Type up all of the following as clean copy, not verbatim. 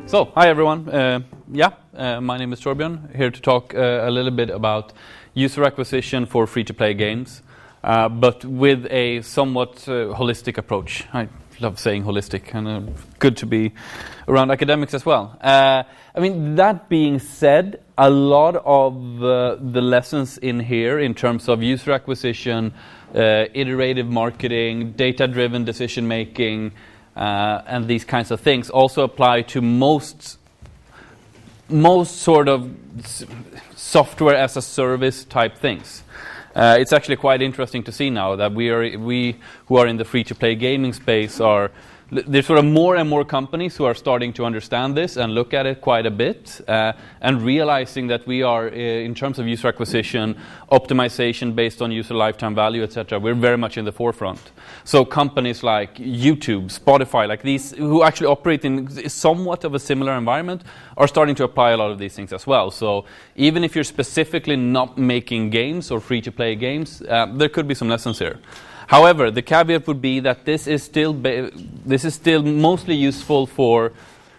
Hi everyone. My name is Torbjörn, here to talk a little bit about user acquisition for free-to-play games, but with a somewhat holistic approach. I love saying holistic, and good to be around academics as well. That being said, a lot of the lessons in here in terms of user acquisition, iterative marketing, data-driven decision-making, and these kinds of things also apply to most sort of software as a service type things. It's actually quite interesting to see now that we who are in the free-to-play gaming space there's sort of more and more companies who are starting to understand this and look at it quite a bit, and realizing that we are, in terms of user acquisition, optimization based on user lifetime value, etc., we're very much in the forefront. So companies like YouTube, Spotify, like these, who actually operate in somewhat of a similar environment, are starting to apply a lot of these things as well. So even if you're specifically not making games or free-to-play games, there could be some lessons here. However, the caveat would be that this is still mostly useful for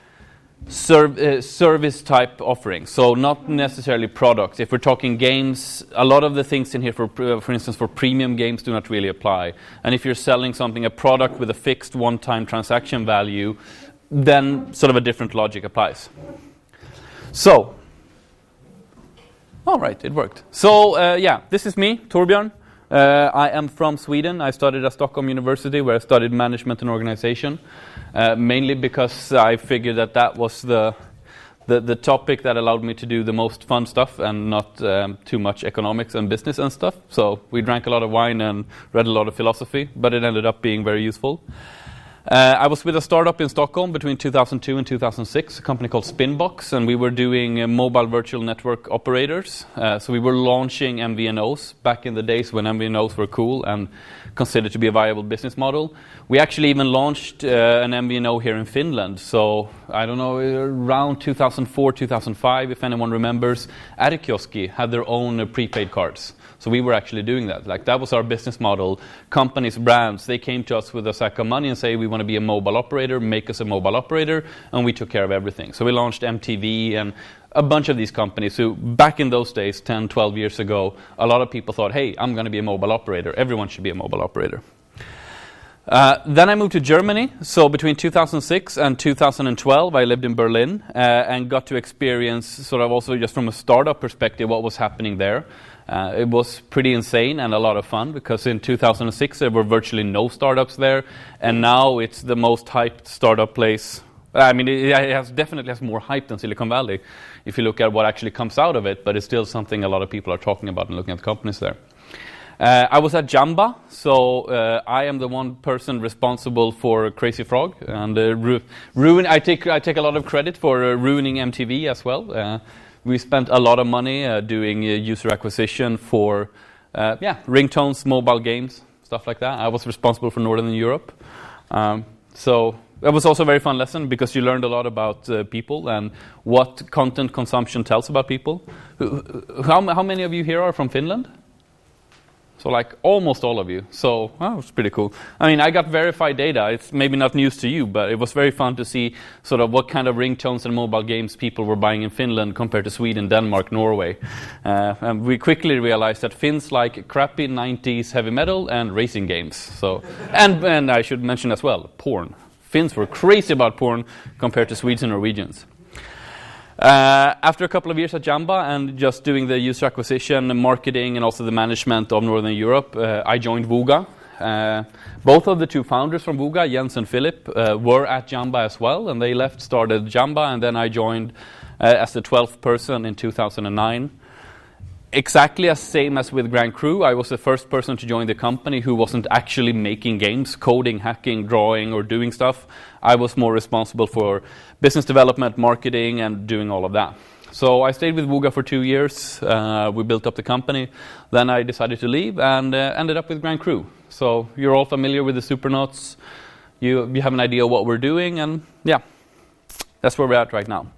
service type offerings, so not necessarily products. If we're talking games, a lot of the things in here, for instance, for premium games do not really apply. And if you're selling a product with a fixed one-time transaction value, then sort of a different logic applies. So, all right, it worked. So, this is me, Torbjörn. I am from Sweden. I studied at Stockholm University, where I studied management and organization, mainly because I figured that was the topic that allowed me to do the most fun stuff and not too much economics and business and stuff. So we drank a lot of wine and read a lot of philosophy, but it ended up being very useful. I was with a startup in Stockholm between 2002 and 2006, a company called Spinbox, and we were doing mobile virtual network operators. So we were launching MVNOs back in the days when MVNOs were cool and considered to be a viable business model. We actually even launched an MVNO here in Finland. So I don't know, around 2004, 2005, if anyone remembers, Äärekioski had their own prepaid cards. So we were actually doing that. Like, that was our business model. Companies, brands, they came to us with a sack of money and say, we want to be a mobile operator, make us a mobile operator, and we took care of everything. So we launched MTV and a bunch of these companies who, back in those days, 10, 12 years ago, a lot of people thought, hey, I'm going to be a mobile operator. Everyone should be a mobile operator. Then I moved to Germany. So between 2006 and 2012, I lived in Berlin and got to experience, sort of also just from a startup perspective, what was happening there. It was pretty insane and a lot of fun, because in 2006 there were virtually no startups there, and now it's the most hyped startup place. It definitely has more hype than Silicon Valley if you look at what actually comes out of it, but it's still something a lot of people are talking about and looking at companies there. I was at Jamba, so I am the one person responsible for Crazy Frog, and I take a lot of credit for ruining MTV as well. We spent a lot of money doing user acquisition for ringtones, mobile games, stuff like that. I was responsible for Northern Europe. So that was also a very fun lesson, because you learned a lot about people and what content consumption tells about people. How many of you here are from Finland? So like almost all of you. So it's pretty cool. I got verified data. It's maybe not news to you, but it was very fun to see sort of what kind of ringtones and mobile games people were buying in Finland compared to Sweden, Denmark, Norway. And we quickly realized that Finns like crappy 90s heavy metal and racing games. So and I should mention as well, porn. Finns were crazy about porn compared to Swedes and Norwegians. After a couple of years at Jamba and just doing the user acquisition, the marketing, and also the management of Northern Europe, I joined Wooga. Both of the two founders from Wooga, Jens and Philip, were at Jamba as well, and they started Jamba, and then I joined as the 12th person in 2009. Exactly as same as with Grand Crew, I was the first person to join the company who wasn't actually making games, coding, hacking, drawing, or doing stuff. I was more responsible for business development, marketing, and doing all of that. So I stayed with Wooga for 2 years. We built up the company. Then I decided to leave and ended up with Grand Crew. So you're all familiar with the Supernauts. You have an idea of what we're doing, and that's where we're at right now.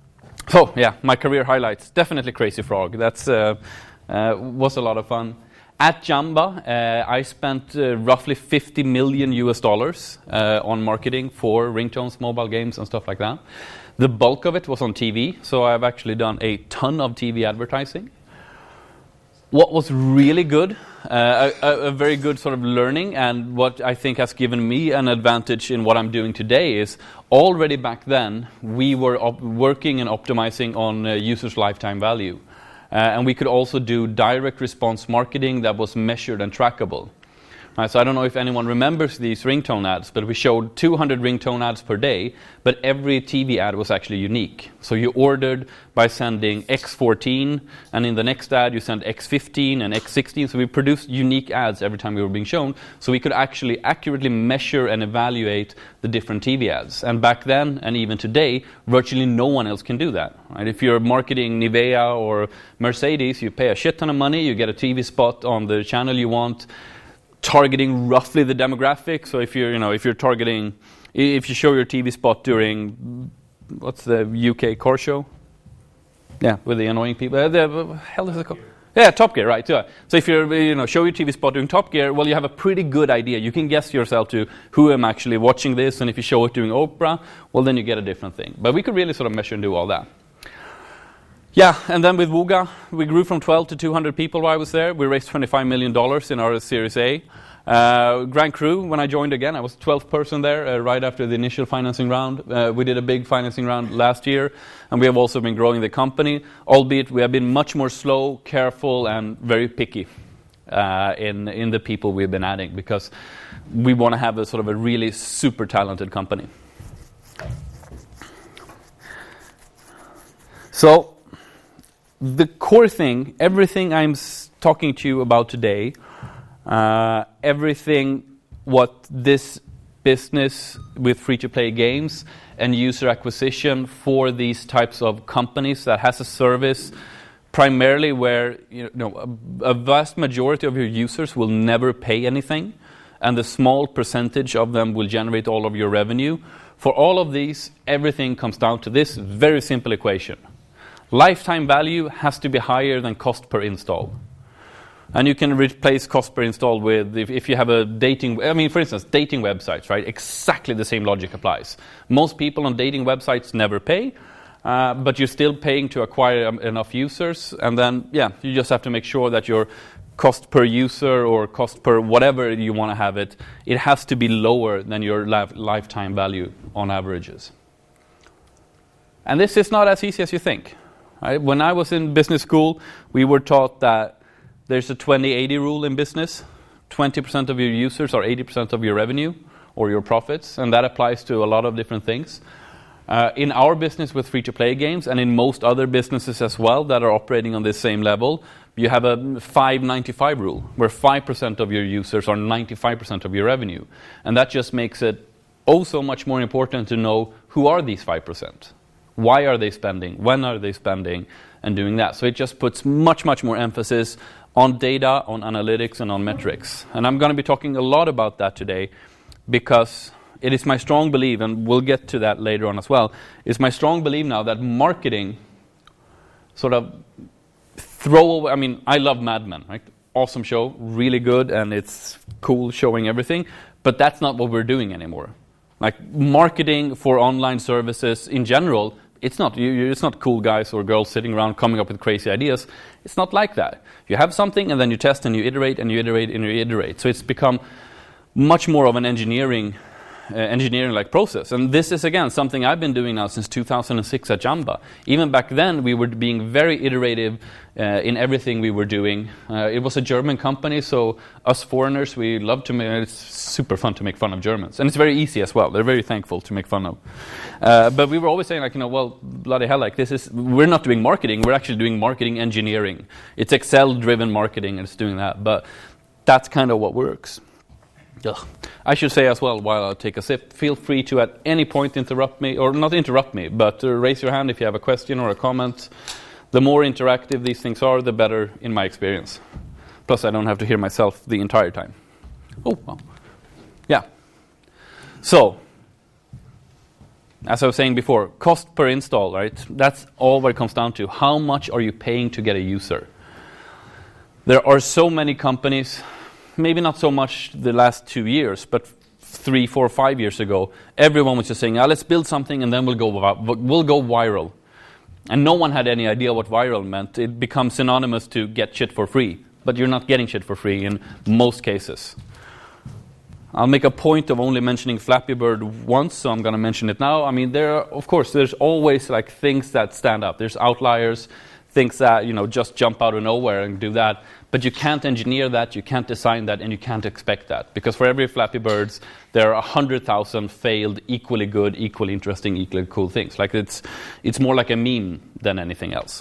So, my career highlights. Definitely Crazy Frog. That's was a lot of fun. At Jamba, I spent roughly $50 million on marketing for ringtones, mobile games, and stuff like that. The bulk of it was on TV, so I've actually done a ton of TV advertising. What was really good, a very good sort of learning, and what I think has given me an advantage in what I'm doing today is already back then we were working and optimizing on users' lifetime value. And we could also do direct response marketing that was measured and trackable. Right, so I don't know if anyone remembers these ringtone ads, but we showed 200 ringtone ads per day, but every TV ad was actually unique. So you ordered by sending X14, and in the next ad you sent X15 and X16. So we produced unique ads every time we were being shown, so we could actually accurately measure and evaluate the different TV ads. And back then, and even today, virtually no one else can do that. Right? If you're marketing Nivea or Mercedes, you pay a shit ton of money, you get a TV spot on the channel you want, targeting roughly the demographic. So if you're targeting, if you show your TV spot during, what's the UK car show? Yeah, with the annoying people. The hell is it called? Yeah, Top Gear, right? Yeah. So if you show your TV spot during Top Gear, well, you have a pretty good idea. You can guess yourself to who am actually watching this, and if you show it during Oprah, well, then you get a different thing. But we could really sort of measure and do all that. Yeah, and then with Wooga, we grew from 12 to 200 people while I was there. We raised $25 million in our Series A. Grand Crew, when I joined again, I was 12th person there right after the initial financing round. We did a big financing round last year, and we have also been growing the company, albeit we have been much more slow, careful, and very picky in the people we've been adding, because we want to have a sort of a really super talented company. So, the core thing, everything I'm talking to you about today, everything what this business with free-to-play games and user acquisition for these types of companies that has a service primarily where a vast majority of your users will never pay anything, and the small percentage of them will generate all of your revenue. For all of these, everything comes down to this very simple equation. Lifetime value has to be higher than cost per install. And you can replace cost per install with, if you have a for instance, dating websites, right? Exactly the same logic applies. Most people on dating websites never pay, but you're still paying to acquire enough users. And then, you just have to make sure that your cost per user or cost per whatever you want to have it has to be lower than your lifetime value on averages. And this is not as easy as you think. Right? When I was in business school, we were taught that there's a 20-80 rule in business. 20% of your users are 80% of your revenue or your profits, and that applies to a lot of different things. In our business with free-to-play games, and in most other businesses as well that are operating on this same level, you have a 5-95 rule, where 5% of your users are 95% of your revenue. And that just makes it so much more important to know who are these 5%. Why are they spending? When are they spending? And doing that. So it just puts much, much more emphasis on data, on analytics, and on metrics. And I'm going to be talking a lot about that today, because it is my strong belief, and we'll get to that later on as well, it's my strong belief now that marketing sort of I love Mad Men, right? Awesome show, really good, and it's cool showing everything, but that's not what we're doing anymore. Like marketing for online services in general, it's not cool guys or girls sitting around coming up with crazy ideas. It's not like that. You have something and then you test and you iterate and you iterate and you iterate. So it's become much more of an engineering-like process. And this is, again, something I've been doing now since 2006 at Jamba. Even back then, we were being very iterative in everything we were doing. It was a German company, so us foreigners, we love to it's super fun to make fun of Germans. And it's very easy as well. They're very thankful to make fun of. But we were always saying, well, bloody hell, we're not doing marketing, we're actually doing marketing engineering. It's Excel-driven marketing, and it's doing that. But that's kind of what works. Ugh. I should say as well, while I take a sip, feel free to at any point interrupt me, or not interrupt me, but raise your hand if you have a question or a comment. The more interactive these things are, the better in my experience. Plus, I don't have to hear myself the entire time. Oh, well. Yeah. So, as I was saying before, cost per install, right? That's all what it comes down to. How much are you paying to get a user? There are so many companies, maybe not so much the last 2 years, but 3, 4, 5 years ago, everyone was just saying, let's build something and then we'll go viral. And no one had any idea what viral meant. It becomes synonymous to get shit for free, but you're not getting shit for free in most cases. I'll make a point of only mentioning Flappy Bird once, so I'm going to mention it now. I mean, there's always like things that stand out. There's outliers, things that just jump out of nowhere and do that. But you can't engineer that, you can't design that, and you can't expect that. Because for every Flappy Birds, there are 100,000 failed, equally good, equally interesting, equally cool things. Like it's more like a meme than anything else.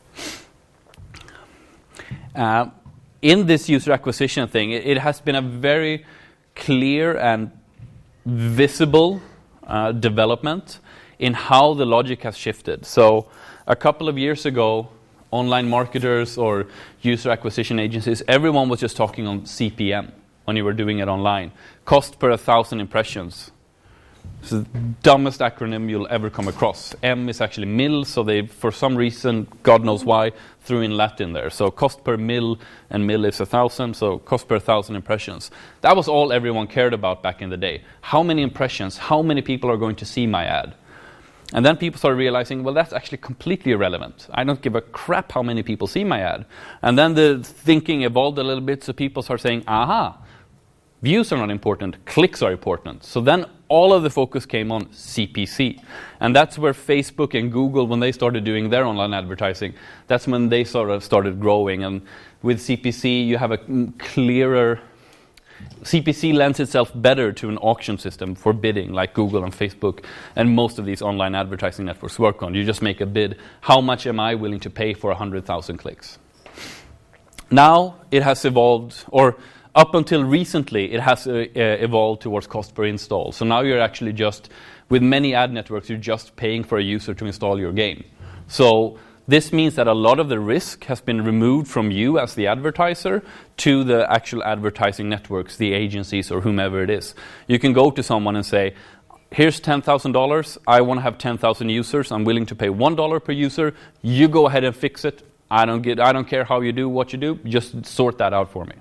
In this user acquisition thing, it has been a very clear and visible development in how the logic has shifted. So a couple of years ago, online marketers or user acquisition agencies, everyone was just talking on CPM when you were doing it online. Cost per 1,000 impressions. It's the dumbest acronym you'll ever come across. M is actually mil, so they, for some reason, God knows why, threw in Latin there. So cost per mil, and mil is 1,000, so cost per 1,000 impressions. That was all everyone cared about back in the day. How many impressions, how many people are going to see my ad? And then people started realizing, well, that's actually completely irrelevant. I don't give a crap how many people see my ad. And then the thinking evolved a little bit, so people started saying, views are not important, clicks are important. So then all of the focus came on CPC. And that's where Facebook and Google, when they started doing their online advertising, that's when they sort of started growing. And with CPC, you have a clearer... CPC lends itself better to an auction system for bidding, like Google and Facebook and most of these online advertising networks work on. You just make a bid. How much am I willing to pay for 100,000 clicks? Now it has evolved, or up until recently, it has evolved towards cost per install. So now you're actually just, with many ad networks, you're just paying for a user to install your game. So this means that a lot of the risk has been removed from you as the advertiser to the actual advertising networks, the agencies or whomever it is. You can go to someone and say, here's $10,000, I want to have 10,000 users, I'm willing to pay $1 per user, you go ahead and fix it, I don't care how you do what you do, just sort that out for me.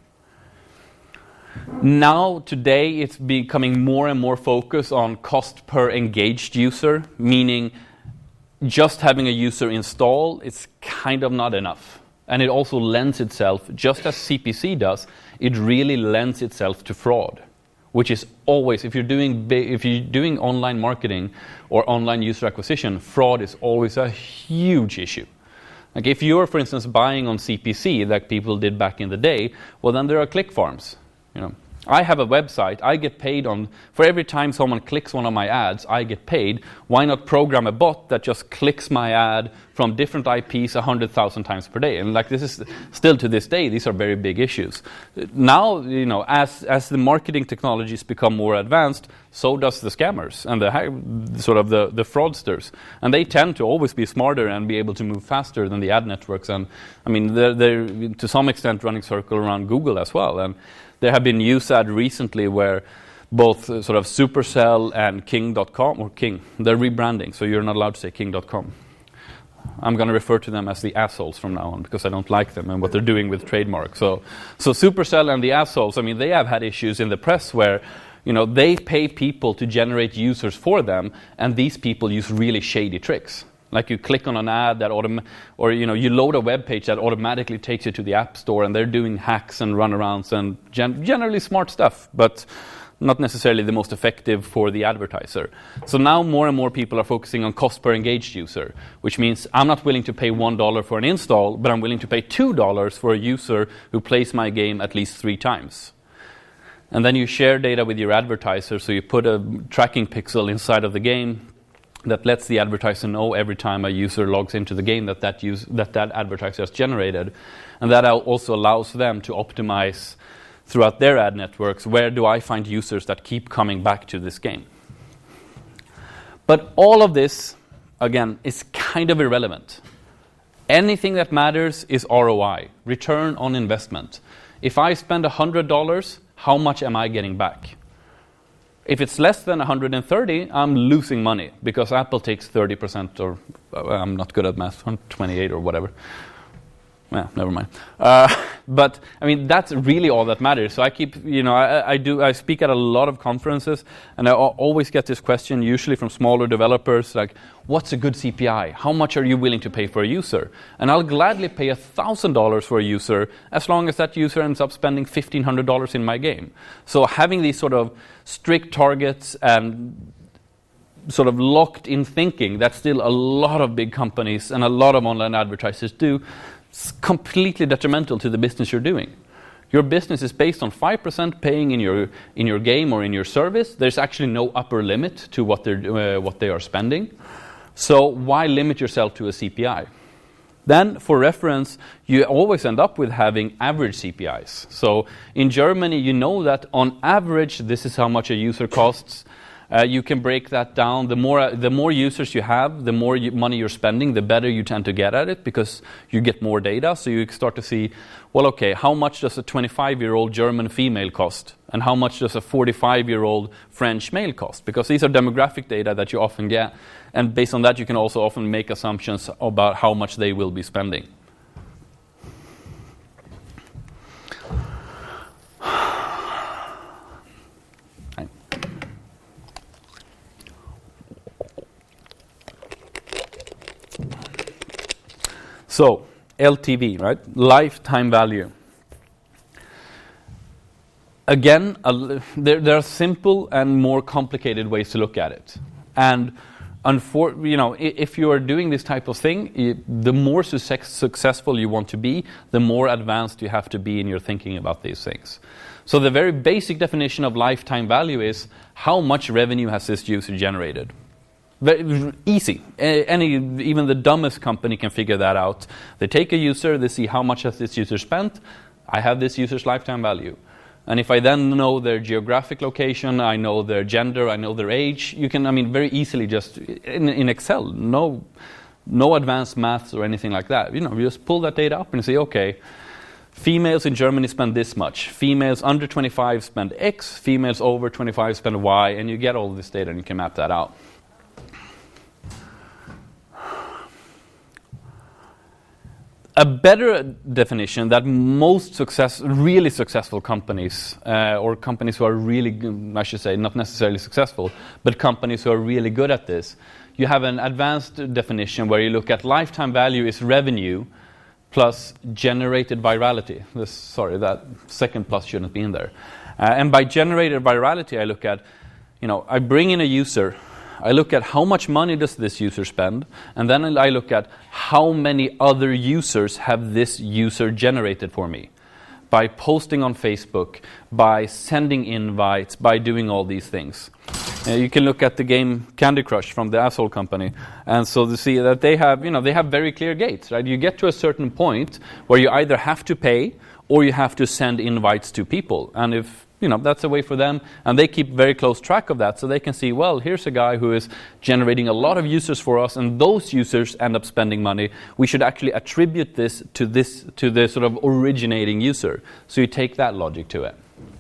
Now, today, it's becoming more and more focused on cost per engaged user, meaning just having a user install is kind of not enough. And it also lends itself, just as CPC does, it really lends itself to fraud, which is always, if you're doing online marketing or online user acquisition, fraud is always a huge issue. Like if you're, for instance, buying on CPC like people did back in the day, well, then there are click farms. I have a website, I get paid for every time someone clicks one of my ads, I get paid. Why not program a bot that just clicks my ad from different IPs 100,000 times per day? And like this is still to this day, these are very big issues. Now, as the marketing technologies become more advanced, so does the scammers and the fraudsters. And they tend to always be smarter and be able to move faster than the ad networks. And I mean, they're to some extent running circle around Google as well. And there have been news ads recently where both sort of Supercell and King.com, or King, they're rebranding, so you're not allowed to say King.com. I'm going to refer to them as the assholes from now on because I don't like them and what they're doing with trademark. So Supercell and the assholes, I mean, they have had issues in the press where they pay people to generate users for them, and these people use really shady tricks. Like you click on an ad that you load a web page that automatically takes you to the App Store, and they're doing hacks and runarounds and generally smart stuff, but not necessarily the most effective for the advertiser. So now more and more people are focusing on cost per engaged user, which means I'm not willing to pay $1 for an install, but I'm willing to pay $2 for a user who plays my game at least 3 times. And then you share data with your advertiser, so you put a tracking pixel inside of the game that lets the advertiser know every time a user logs into the game that advertiser has generated. And that also allows them to optimize throughout their ad networks, where do I find users that keep coming back to this game? But all of this, again, is kind of irrelevant. Anything that matters is ROI, return on investment. If I spend $100, how much am I getting back? If it's less than 130, I'm losing money because Apple takes 30%, or I'm not good at math, 28 or whatever. Well, never mind. But I mean, that's really all that matters. So I keep, I speak at a lot of conferences, and I always get this question, usually from smaller developers, like, what's a good CPI? How much are you willing to pay for a user? And I'll gladly pay $1,000 for a user as long as that user ends up spending $1,500 in my game. So having these sort of strict targets and sort of locked in thinking that still a lot of big companies and a lot of online advertisers do, it's completely detrimental to the business you're doing. Your business is based on 5% paying in your game or in your service. There's actually no upper limit to what they are spending. So why limit yourself to a CPI? Then, for reference, you always end up with having average CPIs. So in Germany, you know that on average, this is how much a user costs. You can break that down. The more users you have, the more money you're spending, the better you tend to get at it because you get more data. So you start to see, well, okay, how much does a 25-year-old German female cost? And how much does a 45-year-old French male cost? Because these are demographic data that you often get. And based on that, you can also often make assumptions about how much they will be spending. So, LTV, right? Lifetime value. Again, there are simple and more complicated ways to look at it. And if you are doing this type of thing, the more successful you want to be, the more advanced you have to be in your thinking about these things. So the very basic definition of lifetime value is how much revenue has this user generated. Very easy. Even the dumbest company can figure that out. They take a user, they see how much has this user spent. I have this user's lifetime value. And if I then know their geographic location, I know their gender, I know their age, you can, very easily just, in Excel, no advanced maths or anything like that. You just pull that data up and say, okay, females in Germany spend this much. Females under 25 spend X. Females over 25 spend Y. And you get all this data and you can map that out. A better definition that most really successful companies, or companies who are really, I should say, not necessarily successful, but companies who are really good at this, you have an advanced definition where you look at lifetime value is revenue plus generated virality. That second plus shouldn't be in there. And by generated virality, I look at, I bring in a user, I look at how much money does this user spend, and then I look at how many other users have this user generated for me. By posting on Facebook, by sending invites, by doing all these things. You can look at the game Candy Crush from the Asshole Company, and so to see that they have very clear gates, right? You get to a certain point where you either have to pay or you have to send invites to people, and if that's a way for them, and they keep very close track of that, so they can see, well, here's a guy who is generating a lot of users for us, and those users end up spending money. We should actually attribute this to the sort of originating user. So you take that logic to it.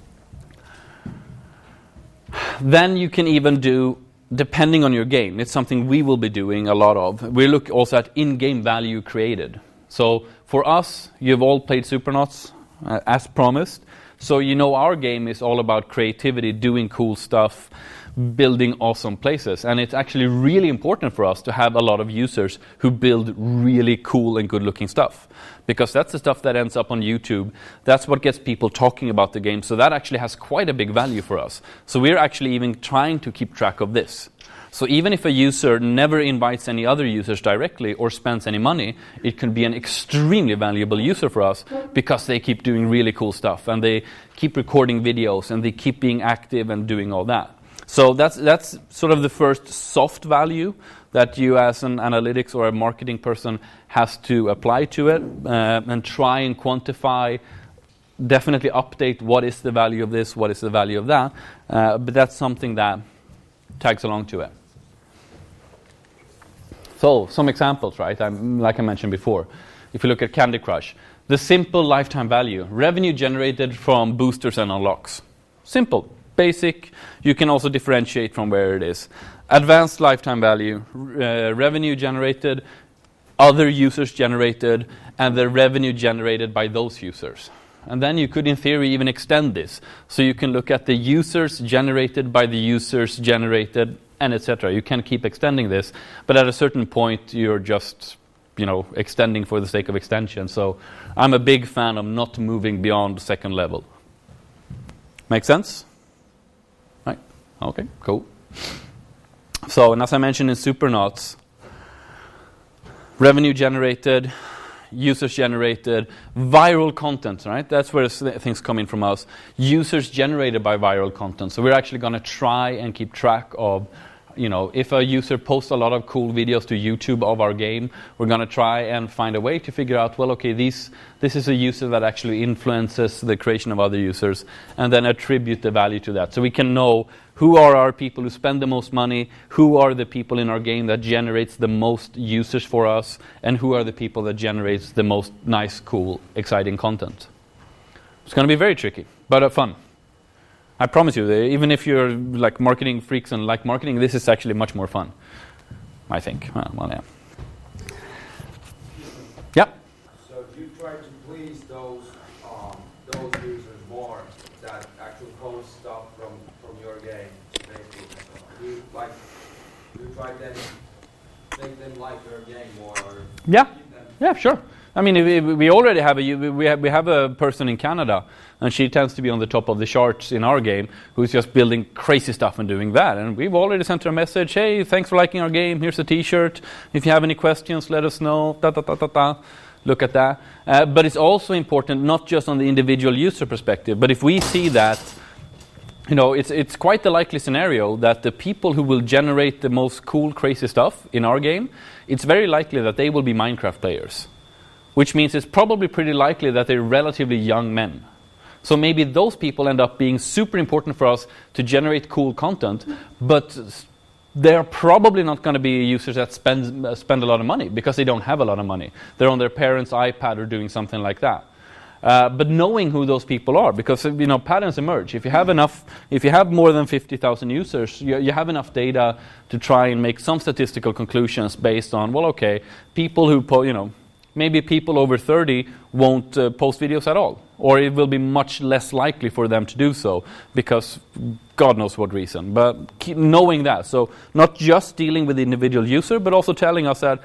Then you can even do, depending on your game, it's something we will be doing a lot of. We look also at in-game value created. So for us, you've all played Supernauts, as promised. So our game is all about creativity, doing cool stuff, building awesome places. And it's actually really important for us to have a lot of users who build really cool and good-looking stuff. Because that's the stuff that ends up on YouTube. That's what gets people talking about the game. So that actually has quite a big value for us. So we're actually even trying to keep track of this. So even if a user never invites any other users directly or spends any money, it can be an extremely valuable user for us because they keep doing really cool stuff and they keep recording videos and they keep being active and doing all that. So that's sort of the first soft value that you as an analytics or a marketing person has to apply to it and try and quantify, definitely update what is the value of this, what is the value of that. But that's something that tags along to it. So, some examples, right? Like I mentioned before. If you look at Candy Crush, the simple lifetime value, revenue generated from boosters and unlocks. Simple, basic. You can also differentiate from where it is. Advanced lifetime value, revenue generated other users generated, and the revenue generated by those users. And then you could, in theory, even extend this. So you can look at the users generated by the users generated, and etc. You can keep extending this, but at a certain point, you're just, extending for the sake of extension. So I'm a big fan of not moving beyond the second level. Make sense? Right? Okay, cool. So, and as I mentioned in Supernauts, revenue generated, users generated, viral content, right? That's where things come in from us. Users generated by viral content. So we're actually going to try and keep track of, if a user posts a lot of cool videos to YouTube of our game, we're going to try and find a way to figure out, well, okay, this is a user that actually influences the creation of other users, and then attribute the value to that. So we can know who are our people who spend the most money, who are the people in our game that generates the most users for us, and who are the people that generates the most nice, cool, exciting content. It's going to be very tricky, but fun. I promise you, even if you're like marketing freaks and like marketing, this is actually much more fun, I think. Well, yeah. Yeah? So do you try to please those users more that actually post stuff from your game, basically? Do you try to make them like your game more? Or Yeah, sure. I mean, we already have we have a person in Canada, and she tends to be on the top of the charts in our game, who's just building crazy stuff and doing that. And we've already sent her a message, hey, thanks for liking our game, here's a t-shirt. If you have any questions, let us know. Look at that. But it's also important, not just on the individual user perspective, but if we see that, it's quite the likely scenario that the people who will generate the most cool, crazy stuff in our game, it's very likely that they will be Minecraft players. Which means it's probably pretty likely that they're relatively young men. So maybe those people end up being super important for us to generate cool content, but they're probably not going to be users that spend a lot of money because they don't have a lot of money. They're on their parents' iPad or doing something like that. But knowing who those people are, because patterns emerge. If you have more than 50,000 users, you have enough data to try and make some statistical conclusions based on, well, okay, people who maybe people over 30 won't post videos at all, or it will be much less likely for them to do so because God knows what reason. But keep knowing that, so not just dealing with the individual user, but also telling us that,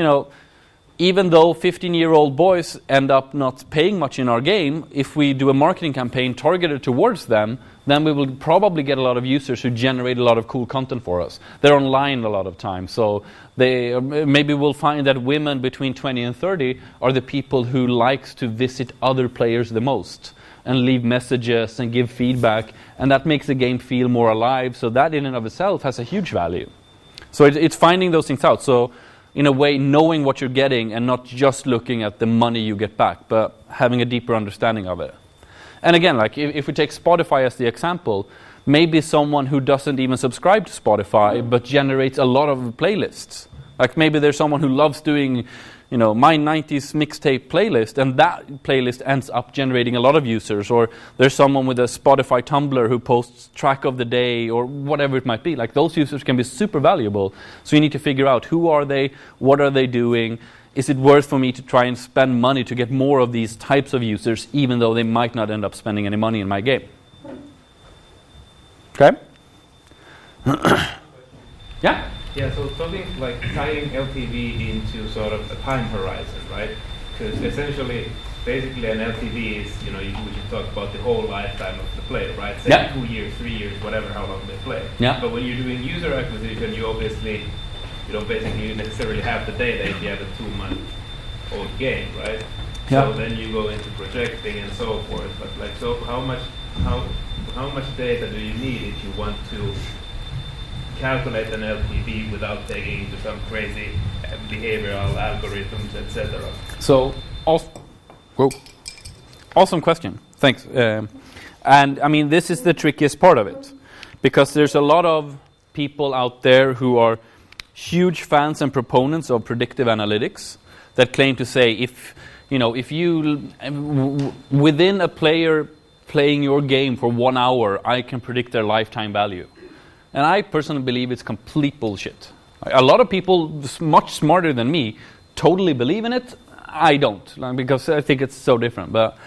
even though 15-year-old boys end up not paying much in our game, if we do a marketing campaign targeted towards them, then we will probably get a lot of users who generate a lot of cool content for us. They're online a lot of times, so maybe we'll find that women between 20 and 30 are the people who likes to visit other players the most and leave messages and give feedback, and that makes the game feel more alive. So that in and of itself has a huge value. So it's finding those things out. So in a way, knowing what you're getting and not just looking at the money you get back, but having a deeper understanding of it. And again, like if we take Spotify as the example, maybe someone who doesn't even subscribe to Spotify but generates a lot of playlists. Like maybe there's someone who loves doing, my 90s mixtape playlist, and that playlist ends up generating a lot of users. Or there's someone with a Spotify Tumblr who posts track of the day or whatever it might be. Like those users can be super valuable. So you need to figure out who are they, what are they doing, is it worth for me to try and spend money to get more of these types of users, even though they might not end up spending any money in my game? Okay? Yeah? Yeah, so something like tying LTV into sort of a time horizon, right? Because essentially, basically an LTV is, we should talk about the whole lifetime of the player, right? Say 2 years, 3 years, whatever, how long they play. Yeah. But when you're doing user acquisition, you don't basically necessarily have the data if you have a 2-month-old game, right? Yeah. So then you go into projecting and so forth. But so how much data do you need if you want to calculate an LTV without taking into some crazy behavioral algorithms, etc.? So, awesome question. Thanks. And I mean, this is the trickiest part of it, because there's a lot of people out there who are huge fans and proponents of predictive analytics that claim to say if you within a player playing your game for 1 hour, I can predict their lifetime value. And I personally believe it's complete bullshit. A lot of people much smarter than me totally believe in it? I don't, because I think it's so different. But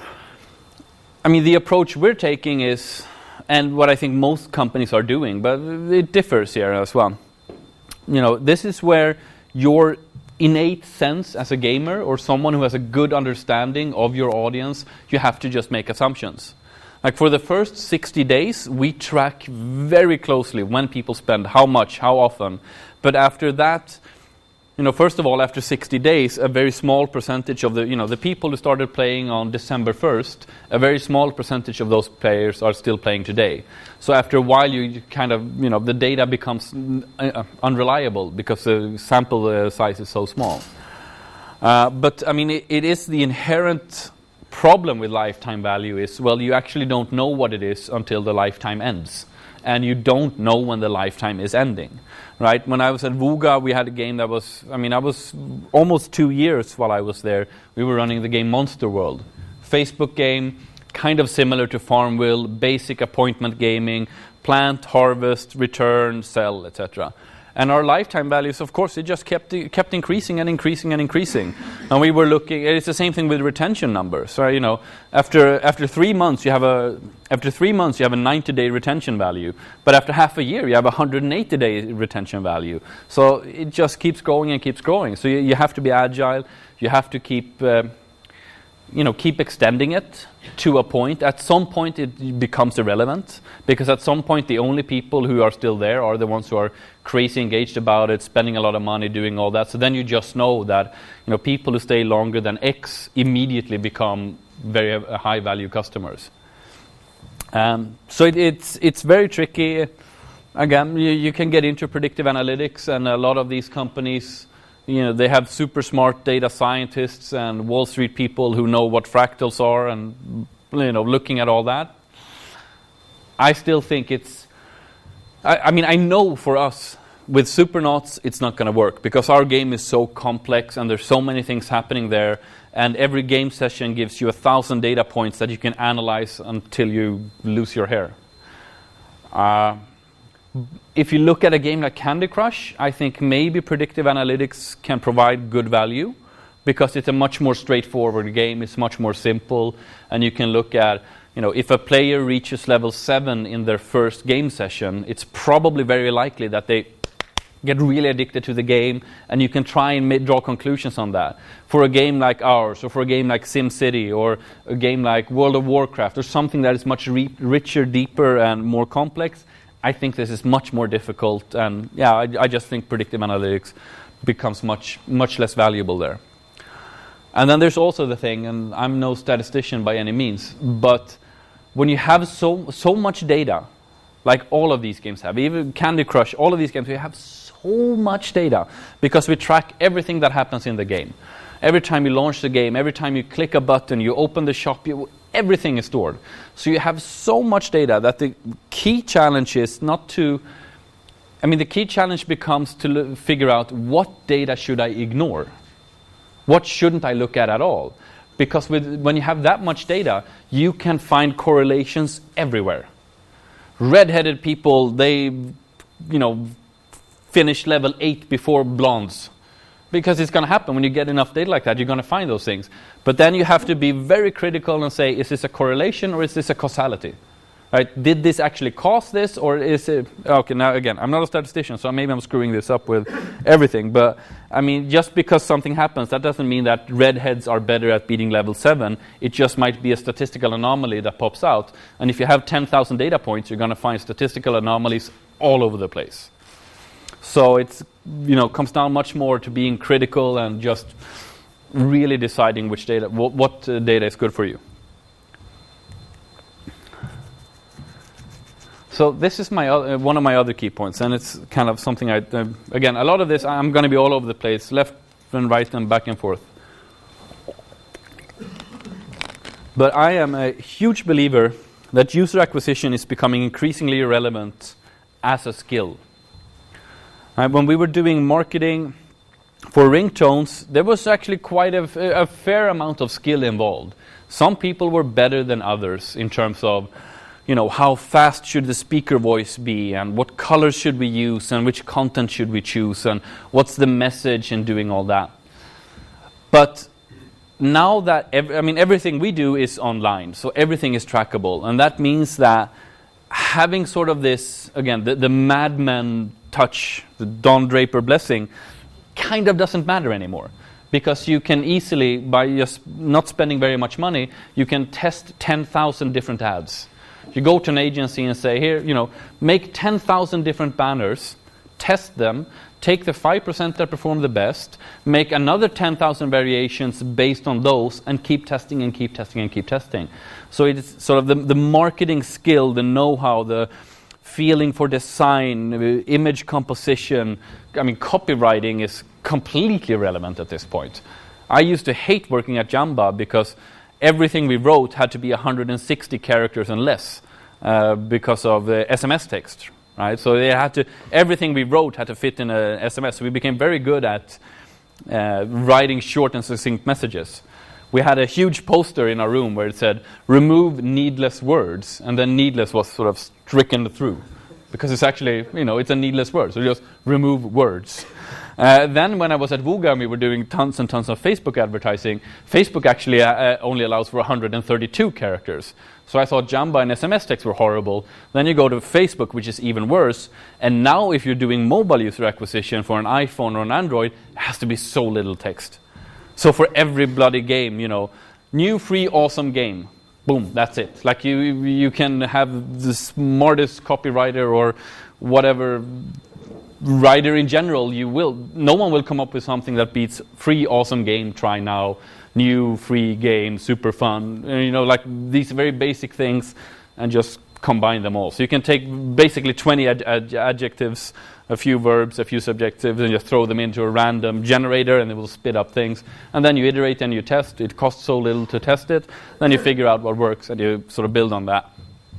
I mean, the approach we're taking is, and what I think most companies are doing, but it differs here as well. You know, this is where your innate sense as a gamer or someone who has a good understanding of your audience, you have to just make assumptions. Like for the first 60 days, we track very closely when people spend, how much, how often. But after that, you know, first of all, after 60 days, a very small percentage of the people who started playing on December 1st, a very small percentage of those players are still playing today. So after a while, you kind of, the data becomes unreliable because the sample size is so small. But I mean, it is the inherent problem with lifetime value is, well, you actually don't know what it is until the lifetime ends. And you don't know when the lifetime is ending, right? When I was at Vuga, we had a game that was, I was almost 2 years while I was there. We were running the game Monster World. Facebook game, kind of similar to Farmville, basic appointment gaming, plant, harvest, return, sell, etc. And our lifetime values, of course, it just kept increasing and increasing and increasing. And we were looking. It's the same thing with retention numbers, right? After 3 months, you have a 90-day retention value, but after half a year, you have a 180-day retention value. So it just keeps growing and keeps growing. So you have to be agile. You have to keep extending it to a point. At some point, it becomes irrelevant, because at some point, the only people who are still there are the ones who are crazy engaged about it, spending a lot of money, doing all that. So then you just know that people who stay longer than X immediately become very high-value customers. So it's very tricky. Again, you can get into predictive analytics, and a lot of these companies, they have super smart data scientists and Wall Street people who know what fractals are, and looking at all that. I still think I know for us with Supernauts it's not going to work, because our game is so complex and there's so many things happening there, and every game session gives you 1,000 data points that you can analyze until you lose your hair. If you look at a game like Candy Crush, I think maybe predictive analytics can provide good value, because it's a much more straightforward game. It's much more simple, and you can look at, if a player reaches level 7 in their first game session, it's probably very likely that they get really addicted to the game, and you can try and draw conclusions on that. For a game like ours, or for a game like SimCity, or a game like World of Warcraft, or something that is much richer, deeper, and more complex, I think this is much more difficult, and I just think predictive analytics becomes much, much less valuable there. And then there's also the thing, and I'm no statistician by any means, but when you have so much data, like all of these games have, even Candy Crush, all of these games, we have so much data, because we track everything that happens in the game. Every time you launch the game, every time you click a button, you open the shop, everything is stored. So you have so much data that the key challenge is the key challenge becomes to figure out what data should I ignore? What shouldn't I look at all? Because when you have that much data, you can find correlations everywhere. Red-headed people, they, finish level 8 before blondes. Because it's going to happen when you get enough data like that, you're going to find those things. But then you have to be very critical and say, is this a correlation or is this a causality? Right? Did this actually cause this, or is it... Okay, now again, I'm not a statistician, so maybe I'm screwing this up with everything. But, just because something happens, that doesn't mean that redheads are better at beating level 7. It just might be a statistical anomaly that pops out. And if you have 10,000 data points, you're going to find statistical anomalies all over the place. So it's, comes down much more to being critical and just really deciding which data, what data is good for you. So this is one of my other key points, and it's kind of something again, a lot of this, I'm going to be all over the place, left and right and back and forth. But I am a huge believer that user acquisition is becoming increasingly relevant as a skill. When we were doing marketing for ringtones, there was actually quite a fair amount of skill involved. Some people were better than others in terms of, how fast should the speaker voice be, and what colors should we use, and which content should we choose, and what's the message in doing all that. But now that everything we do is online, so everything is trackable, and that means that having sort of this, again, the Mad Men touch, the Don Draper blessing, kind of doesn't matter anymore. Because you can easily, by just not spending very much money, you can test 10,000 different ads. You go to an agency and say, here, make 10,000 different banners, test them, take the 5% that perform the best, make another 10,000 variations based on those, and keep testing and keep testing and keep testing. So it's sort of the marketing skill, the know-how, the feeling for design, image composition. Copywriting is completely irrelevant at this point. I used to hate working at Jamba because everything we wrote had to be 160 characters and less because of SMS text, right? So everything we wrote had to fit in a SMS. So we became very good at writing short and succinct messages. We had a huge poster in our room where it said, "Remove needless words," and then needless was sort of stricken through. Because it's actually, it's a needless word. So just remove words. Then when I was at Vuga and we were doing tons and tons of Facebook advertising, Facebook actually only allows for 132 characters. So I thought Jamba and SMS text were horrible. Then you go to Facebook, which is even worse. And now if you're doing mobile user acquisition for an iPhone or an Android, it has to be so little text. So for every bloody game, new free awesome game. Boom, that's it. Like you can have the smartest copywriter or whatever writer in general, no one will come up with something that beats free awesome game, try now, new free game, super fun, like these very basic things, and just combine them all. So you can take basically 20 adjectives, a few verbs, a few subjectives, and just throw them into a random generator, and it will spit up things. And then you iterate and you test. It costs so little to test it. Then you figure out what works, and you sort of build on that.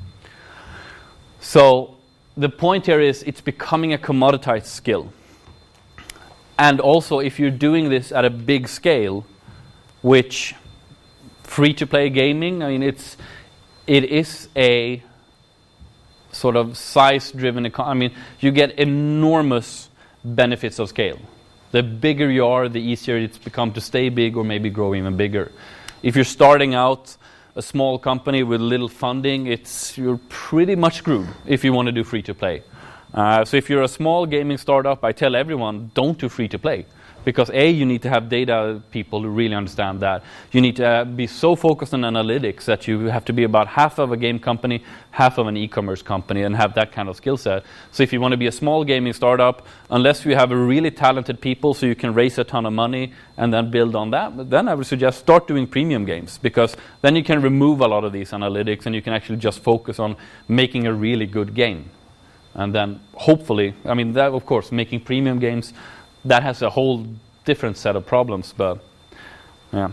So the point here is it's becoming a commoditized skill. And also, if you're doing this at a big scale, which free-to-play gaming, it is a sort of size-driven economy. You get enormous benefits of scale. The bigger you are, the easier it's become to stay big or maybe grow even bigger. If you're starting out a small company with little funding, you're pretty much screwed if you want to do free-to-play. So if you're a small gaming startup, I tell everyone, don't do free-to-play. Because you need to have data people who really understand that. You need to be so focused on analytics that you have to be about half of a game company, half of an e-commerce company, and have that kind of skill set. So if you want to be a small gaming startup, unless you have a really talented people so you can raise a ton of money and then build on that, then I would suggest start doing premium games, because then you can remove a lot of these analytics and you can actually just focus on making a really good game. And then hopefully, that of course, making premium games, that has a whole different set of problems, but yeah.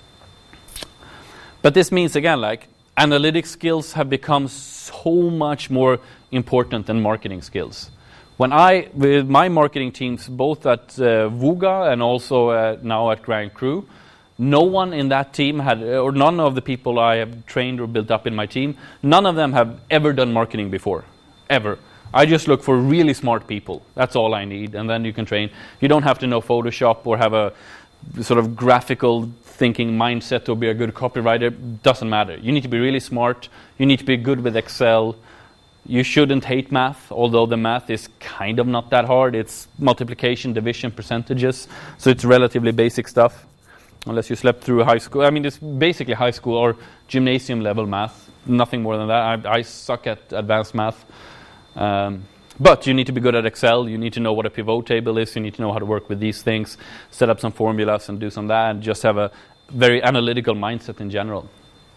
But this means, again, like analytics skills have become so much more important than marketing skills. With my marketing teams, both at Vuga and also now at Grand Crew, no one in that team or none of the people I have trained or built up in my team, none of them have ever done marketing before, ever. I just look for really smart people. That's all I need, and then you can train. You don't have to know Photoshop or have a sort of graphical thinking mindset or be a good copywriter. Doesn't matter. You need to be really smart. You need to be good with Excel. You shouldn't hate math, although the math is kind of not that hard. It's multiplication, division, percentages, so it's relatively basic stuff, unless you slept through high school. It's basically high school or gymnasium level math, nothing more than that. I suck at advanced math. But you need to be good at Excel, you need to know what a pivot table is, you need to know how to work with these things, set up some formulas and do some of that, and just have a very analytical mindset in general.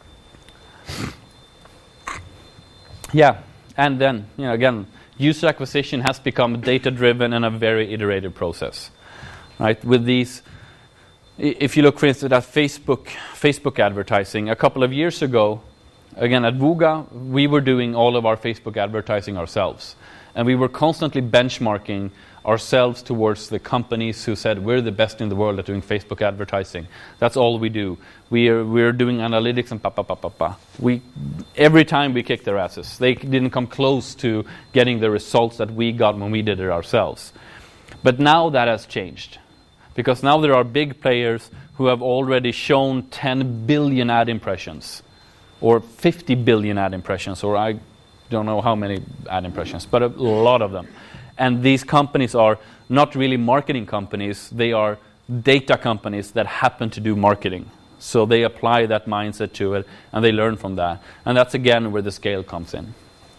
Yeah, and then, again, user acquisition has become data-driven and a very iterative process. Right? With these, if you look, for instance, at Facebook advertising, a couple of years ago, again, at Vuga, we were doing all of our Facebook advertising ourselves. And we were constantly benchmarking ourselves towards the companies who said, we're the best in the world at doing Facebook advertising. That's all we do. We're doing analytics and every time we kicked their asses. They didn't come close to getting the results that we got when we did it ourselves. But now that has changed. Because now there are big players who have already shown 10 billion ad impressions, or 50 billion ad impressions, or I don't know how many ad impressions, but a lot of them. And these companies are not really marketing companies, they are data companies that happen to do marketing. So they apply that mindset to it, and they learn from that. And that's again where the scale comes in.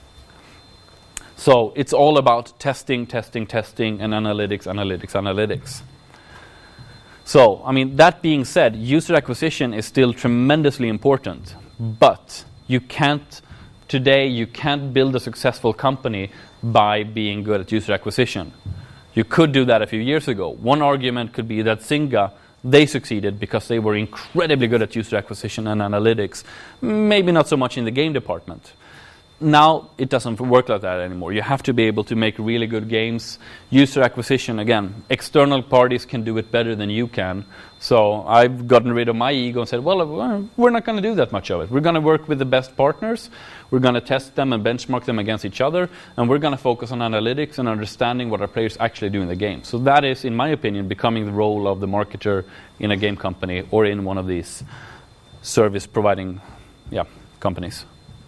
So it's all about testing, and analytics. So, I mean, that being said, user acquisition is still tremendously important. But you can't build a successful company by being good at user acquisition. You could do that a few years ago. One argument could be that Zynga, they succeeded because they were incredibly good at user acquisition and analytics. Maybe not so much in the game department. Now it doesn't work like that anymore. You have to be able to make really good games. User acquisition, again, external parties can do it better than you can. So I've gotten rid of my ego and said, well, we're not going to do that much of it. We're going to work with the best partners. We're going to test them and benchmark them against each other. And we're going to focus on analytics and understanding what our players actually do in the game. So that is, in my opinion, becoming the role of the marketer in a game company or in one of these service providing companies.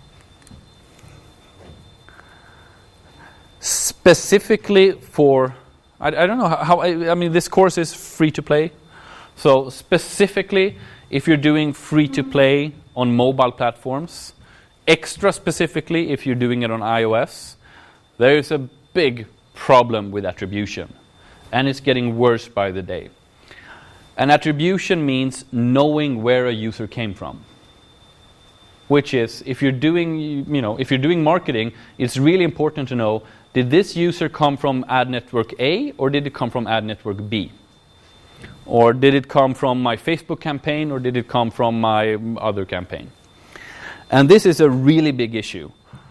Specifically for, I don't know how, I mean, this course is free to play. So specifically, if you're doing free to play on mobile platforms, extra specifically if you're doing it on iOS, there is a big problem with attribution. And it's getting worse by the day. And attribution means knowing where a user came from. Which is, if you're doing marketing, it's really important to know, did this user come from ad network A or did it come from ad network B? Or did it come from my Facebook campaign or did it come from my other campaign? And this is a really big issue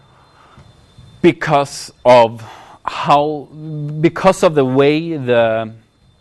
because of the way the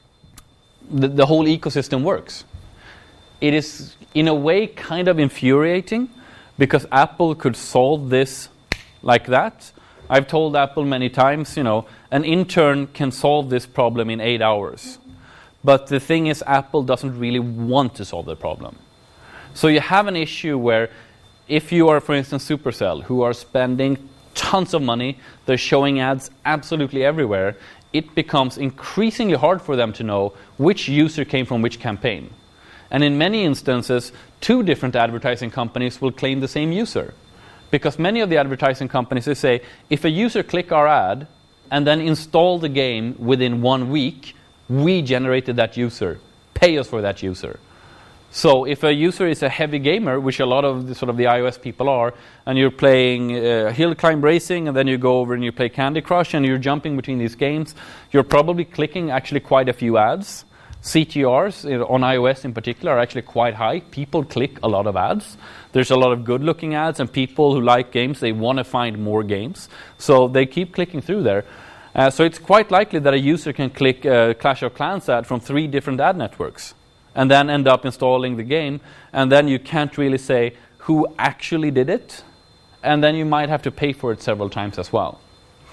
whole ecosystem works. It is in a way kind of infuriating because Apple could solve this like that. I've told Apple many times, an intern can solve this problem in 8 hours. But the thing is, Apple doesn't really want to solve the problem. So you have an issue where if you are, for instance, Supercell, who are spending tons of money, they're showing ads absolutely everywhere, it becomes increasingly hard for them to know which user came from which campaign. And in many instances, 2 different advertising companies will claim the same user. Because many of the advertising companies, they say, if a user click our ad and then install the game within 1 week, we generated that user. Pay us for that user. So if a user is a heavy gamer, which a lot of the iOS people are, and you're playing hill climb racing, and then you go over and you play Candy Crush, and you're jumping between these games, you're probably clicking actually quite a few ads. CTRs on iOS in particular are actually quite high. People click a lot of ads. There's a lot of good-looking ads, and people who like games, they want to find more games. So they keep clicking through there. So it's quite likely that a user can click a Clash of Clans ad from 3 different ad networks and then end up installing the game. And then you can't really say who actually did it. And then you might have to pay for it several times as well.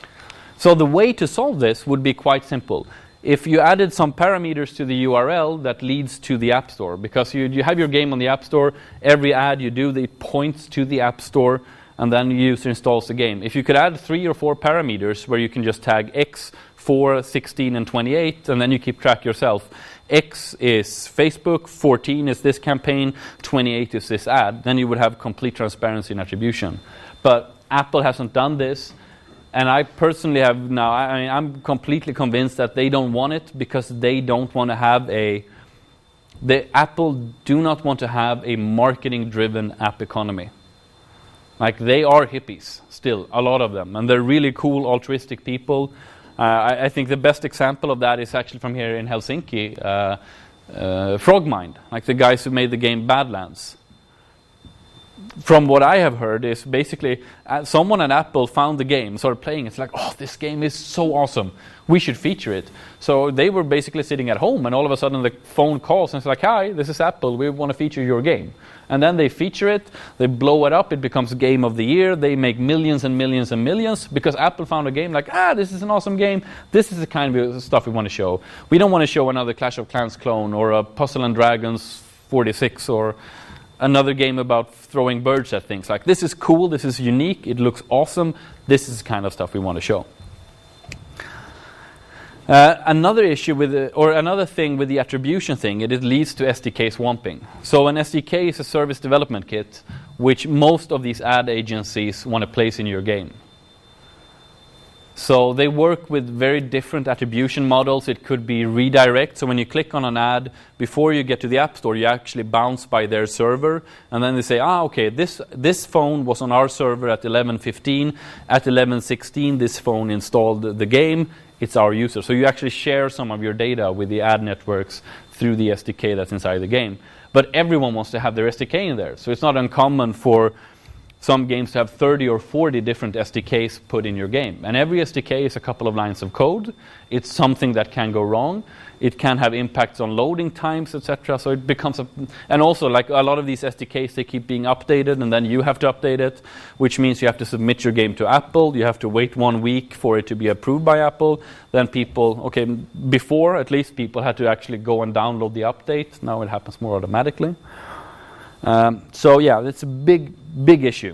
So the way to solve this would be quite simple. If you added some parameters to the URL that leads to the App Store, because you have your game on the App Store, every ad you do, it points to the App Store, and then the user installs the game. If you could add 3 or 4 parameters where you can just tag X, 4, 16, and 28, and then you keep track yourself. X is Facebook, 14 is this campaign, 28 is this ad. Then you would have complete transparency and attribution. But Apple hasn't done this. And I personally have now, I'm completely convinced that they don't want it because they don't want to have Apple do not want to have a marketing-driven app economy. Like, they are hippies, still, a lot of them. And they're really cool, altruistic people. I think the best example of that is actually from here in Helsinki, Frogmind, like the guys who made the game Badlands. from what I have heard, is basically someone at Apple found the game, started playing. It's like, oh, this game is so awesome. We should feature it. So they were basically sitting at home, and all of a sudden the phone calls and it's like, hi, this is Apple. We want to feature your game. And then they feature it. They blow it up. It becomes Game of the Year. They make millions and millions and millions because Apple found a game like, this is an awesome game. This is the kind of stuff we want to show. We don't want to show another Clash of Clans clone or a Puzzle and Dragons 46 or another game about throwing birds at things. Like, this is cool, this is unique, it looks awesome, this is the kind of stuff we want to show. Another issue another thing with the attribution thing, it leads to SDK swamping. So an SDK is a service development kit, which most of these ad agencies want to place in your game. So they work with very different attribution models. It could be redirect. So when you click on an ad, before you get to the App Store, you actually bounce by their server. And then they say, okay, this phone was on our server at 11:15. At 11:16, this phone installed the game. It's our user. So you actually share some of your data with the ad networks through the SDK that's inside the game. But everyone wants to have their SDK in there. So it's not uncommon for some games to have 30 or 40 different SDKs put in your game. And every SDK is a couple of lines of code. It's something that can go wrong. It can have impacts on loading times, etc. So it becomes and also, like a lot of these SDKs, they keep being updated, and then you have to update it, which means you have to submit your game to Apple. You have to wait 1 week for it to be approved by Apple. Then before at least people had to actually go and download the update. Now it happens more automatically. So yeah, it's a big issue.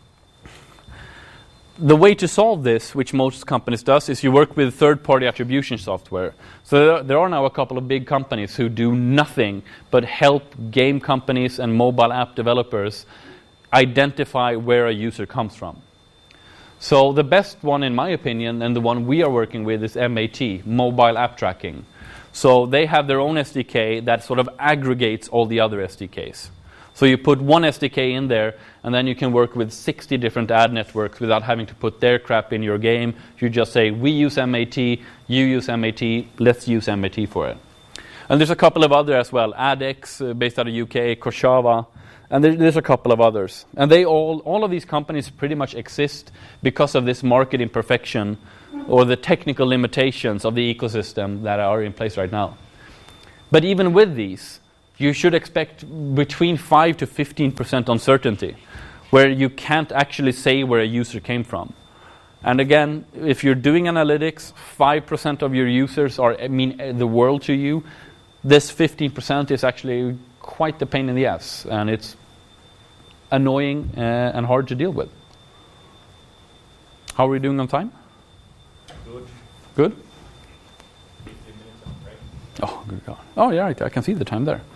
The way to solve this, which most companies does, is you work with third-party attribution software. So there are now a couple of big companies who do nothing but help game companies and mobile app developers identify where a user comes from. So the best one, in my opinion, and the one we are working with, is MAT, Mobile App Tracking. So they have their own SDK that sort of aggregates all the other SDKs. So you put one SDK in there, and then you can work with 60 different ad networks without having to put their crap in your game. You just say, we use MAT, you use MAT, let's use MAT for it. And there's a couple of other as well. AdX, based out of UK, Koshava, and there's a couple of others. And they all of these companies pretty much exist because of this market imperfection or the technical limitations of the ecosystem that are in place right now. But even with these, you should expect between 5 to 15% uncertainty, where you can't actually say where a user came from. And again, if you're doing analytics, 5% of your users mean the world to you. This 15% is actually quite the pain in the ass, and it's annoying and hard to deal with. How are we doing on time? Good? 15 minutes on break. Oh, good God. Oh, yeah, right. I can see the time there.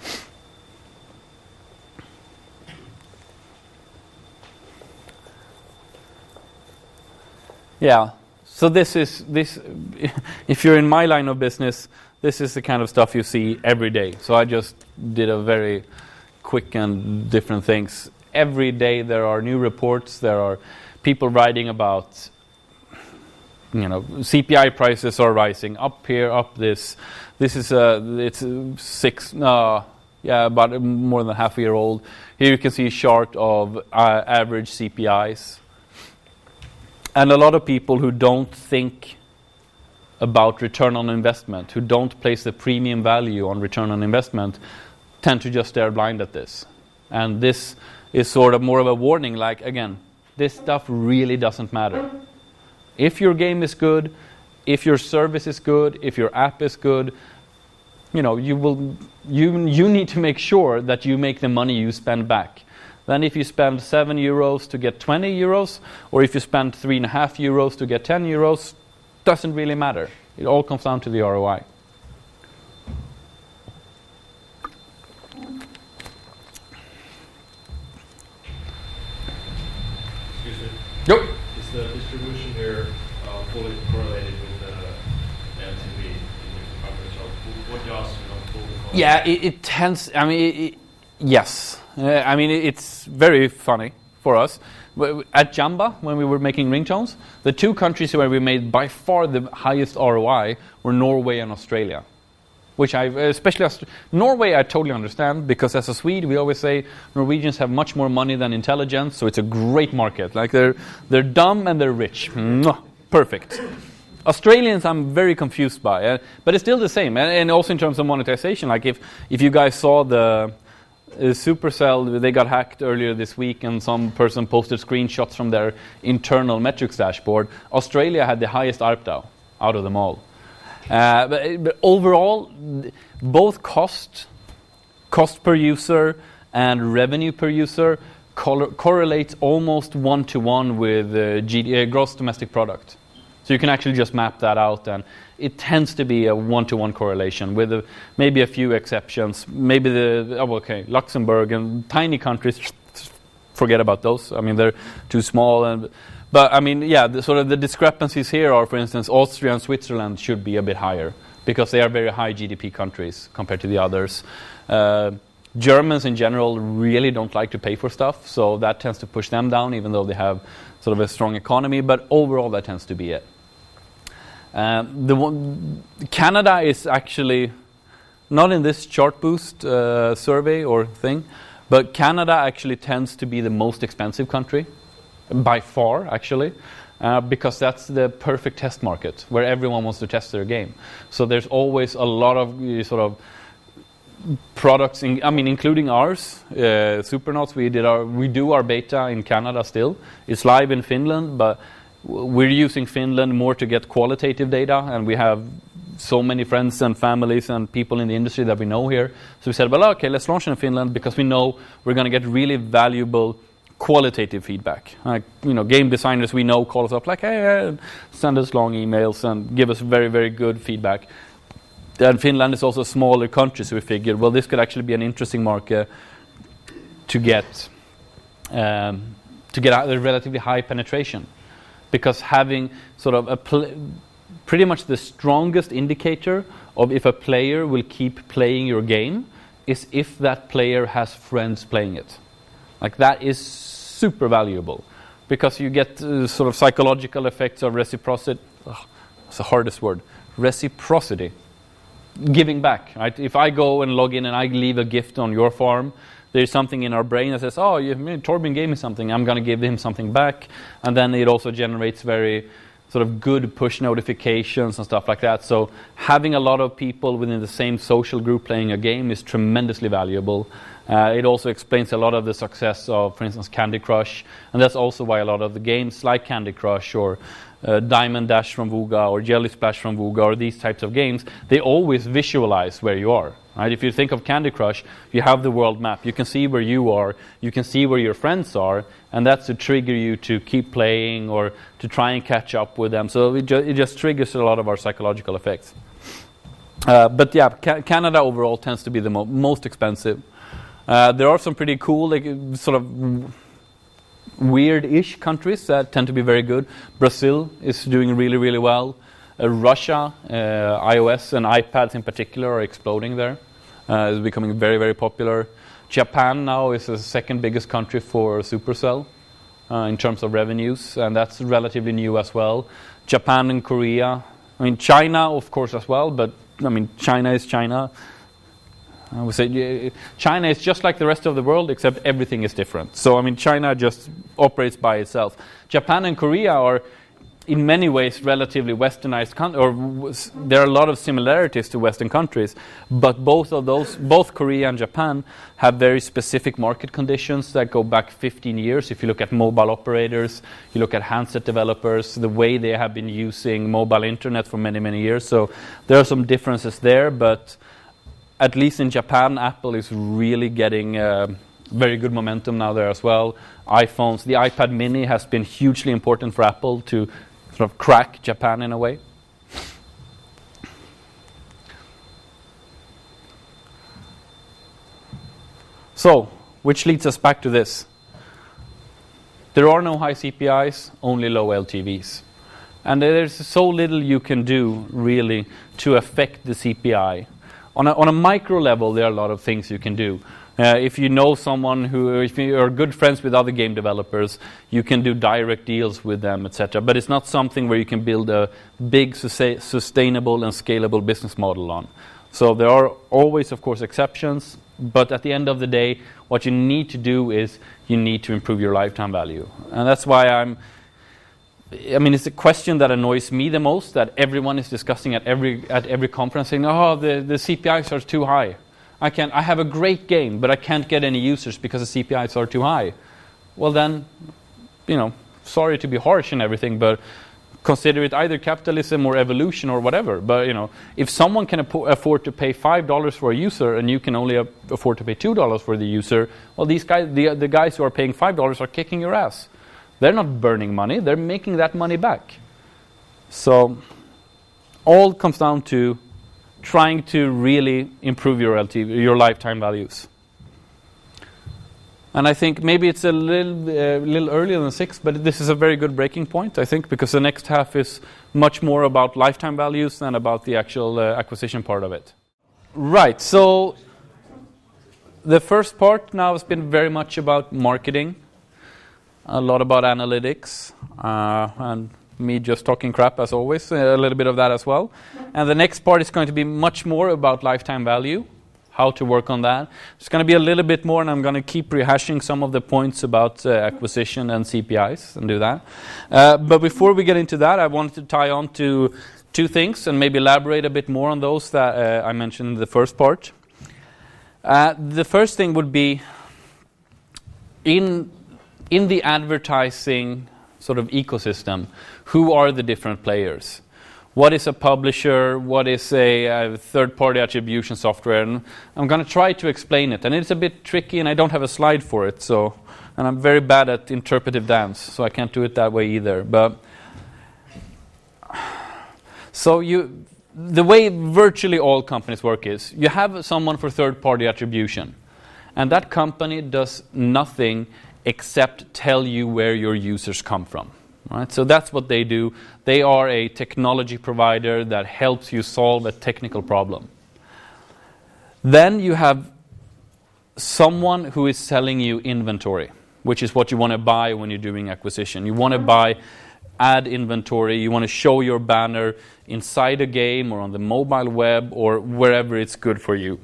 Yeah, so this. If you're in my line of business, this is the kind of stuff you see every day. So I just did a very quick and different things. Every day there are new reports. There are people writing about, CPI prices are rising up here, up this. This is about more than half a year old. Here you can see a chart of average CPIs. And a lot of people who don't think about return on investment, who don't place the premium value on return on investment, tend to just stare blind at this. And this is sort of more of a warning, like, again, this stuff really doesn't matter. If your game is good, if your service is good, if your app is good, you need to make sure that you make the money you spend back. Then if you spend €7 to get €20, or if you spend €3.50 to get €10, doesn't really matter. It all comes down to the ROI. Excuse me. Yep. Is the distribution here fully correlated with the LTV in your company? So what does fully? Yeah, it tends. Yes. It's very funny for us. At Jamba, when we were making ringtones, the two countries where we made by far the highest ROI were Norway and Australia. which especially Norway, I totally understand, because as a Swede, we always say Norwegians have much more money than intelligence, so it's a great market. Like they're dumb and they're rich. Mwah, perfect. Australians, I'm very confused by, but it's still the same. And also in terms of monetization, like if you guys saw the Supercell, they got hacked earlier this week, and some person posted screenshots from their internal metrics dashboard. Australia had the highest ARPDAU out of them all. But overall, both cost per user and revenue per user correlates almost one-to-one with gross domestic product. So you can actually just map that out, and it tends to be a one-to-one correlation with maybe a few exceptions. Maybe Luxembourg and tiny countries, forget about those. I mean, they're too small. But I mean, yeah, the discrepancies here are, for instance, Austria and Switzerland should be a bit higher because they are very high GDP countries compared to the others. Germans in general really don't like to pay for stuff, so that tends to push them down, even though they have sort of a strong economy. But overall, that tends to be it. Canada is actually not in this Chartboost survey or thing, but Canada actually tends to be the most expensive country. By far, actually, because that's the perfect test market where everyone wants to test their game. So there's always a lot of sort of products, including ours, Supernauts. We do our beta in Canada still. It's live in Finland, but we're using Finland more to get qualitative data, and we have so many friends and families and people in the industry that we know here. So we said, well, okay, let's launch in Finland because we know we're going to get really valuable qualitative feedback. Like, game designers we know call us up like, hey, send us long emails and give us very, very good feedback. And Finland is also a smaller country, so we figured, well, this could actually be an interesting market to get a relatively high penetration, because having sort of pretty much the strongest indicator of if a player will keep playing your game is if that player has friends playing it. Like, that is super valuable, because you get sort of psychological effects of reciprocity. That's the hardest word. Reciprocity. Giving back. Right? If I go and log in and I leave a gift on your farm, there's something in our brain that says, oh, Torben gave me something, I'm going to give him something back. And then it also generates very sort of good push notifications and stuff like that. So having a lot of people within the same social group playing a game is tremendously valuable. It also explains a lot of the success of, for instance, Candy Crush. And that's also why a lot of the games like Candy Crush or Diamond Dash from Wooga or Jelly Splash from Wooga or these types of games, they always visualize where you are. Right? If you think of Candy Crush, you have the world map. You can see where you are. You can see where your friends are. And that's to trigger you to keep playing or to try and catch up with them. So it just triggers a lot of our psychological effects. But yeah, Canada overall tends to be the most expensive. There are some pretty cool, sort of weird-ish countries that tend to be very good. Brazil is doing really, really well. Russia, iOS and iPads in particular are exploding there. It's becoming very, very popular. Japan now is the second biggest country for Supercell in terms of revenues, and that's relatively new as well. Japan and Korea. China, of course, as well, but China is China. I would say China is just like the rest of the world, except everything is different. So, China just operates by itself. Japan and Korea are, in many ways, relatively westernized, there are a lot of similarities to Western countries, but both Korea and Japan have very specific market conditions that go back 15 years. If you look at mobile operators, you look at handset developers, the way they have been using mobile internet for many, many years. So there are some differences there, but at least in Japan, Apple is really getting very good momentum now there as well. iPhones, the iPad mini has been hugely important for Apple to sort of crack Japan in a way. So, which leads us back to this. There are no high CPIs, only low LTVs. And there's so little you can do, really, to affect the CPI. On a micro level, there are a lot of things you can do. If you know someone if you are good friends with other game developers, you can do direct deals with them, etc. But it's not something where you can build a big, sustainable and scalable business model on. So there are always, of course, exceptions, but at the end of the day, what you need to do is you need to improve your lifetime value. And that's why it's a question that annoys me the most, that everyone is discussing at every conference, saying, "Oh, the CPIs are too high. I have a great game, but I can't get any users because the CPIs are too high." Well then, sorry to be harsh and everything, but consider it either capitalism or evolution or whatever. But if someone can afford to pay $5 for a user and you can only afford to pay $2 for the user, well, these guys, the guys who are paying $5 are kicking your ass. They're not burning money; they're making that money back. So, all comes down to trying to really improve your LTV, your lifetime values. And I think maybe it's a little earlier than 6, but this is a very good breaking point, I think, because the next half is much more about lifetime values than about the actual acquisition part of it. Right, so the first part now has been very much about marketing, a lot about analytics, and me just talking crap as always, a little bit of that as well. And the next part is going to be much more about lifetime value, how to work on that. It's going to be a little bit more, and I'm going to keep rehashing some of the points about acquisition and CPIs and do that. But before we get into that, I wanted to tie on to 2 things and maybe elaborate a bit more on those that I mentioned in the first part. The first thing would be in the advertising sort of ecosystem, who are the different players? What is a publisher? What is a third-party attribution software? And I'm going to try to explain it. And it's a bit tricky, and I don't have a slide for it. And I'm very bad at interpretive dance, so I can't do it that way either. But the way virtually all companies work is you have someone for third-party attribution, and that company does nothing except tell you where your users come from. Right? So that's what they do. They are a technology provider that helps you solve a technical problem. Then you have someone who is selling you inventory, which is what you want to buy when you're doing acquisition. You want to buy ad inventory. You want to show your banner inside a game or on the mobile web or wherever it's good for you.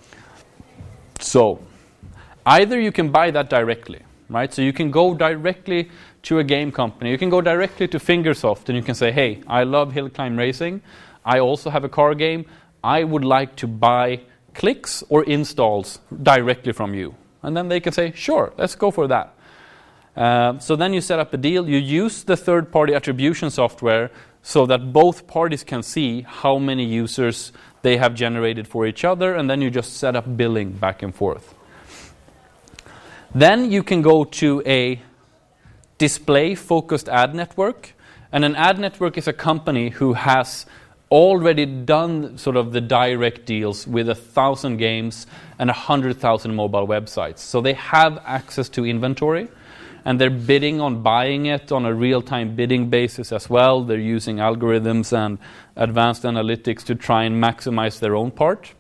So either you can buy that directly, right? So you can go directly to a game company. You can go directly to Fingersoft and you can say, "Hey, I love Hill Climb Racing. I also have a car game. I would like to buy clicks or installs directly from you." And then they can say, "Sure, let's go for that." So then you set up a deal. You use the third-party attribution software so that both parties can see how many users they have generated for each other, and then you just set up billing back and forth. Then you can go to a display-focused ad network. And an ad network is a company who has already done sort of the direct deals with 1,000 games and 100,000 mobile websites. So they have access to inventory, and they're bidding on buying it on a real-time bidding basis as well. They're using algorithms and advanced analytics to try and maximize their own part.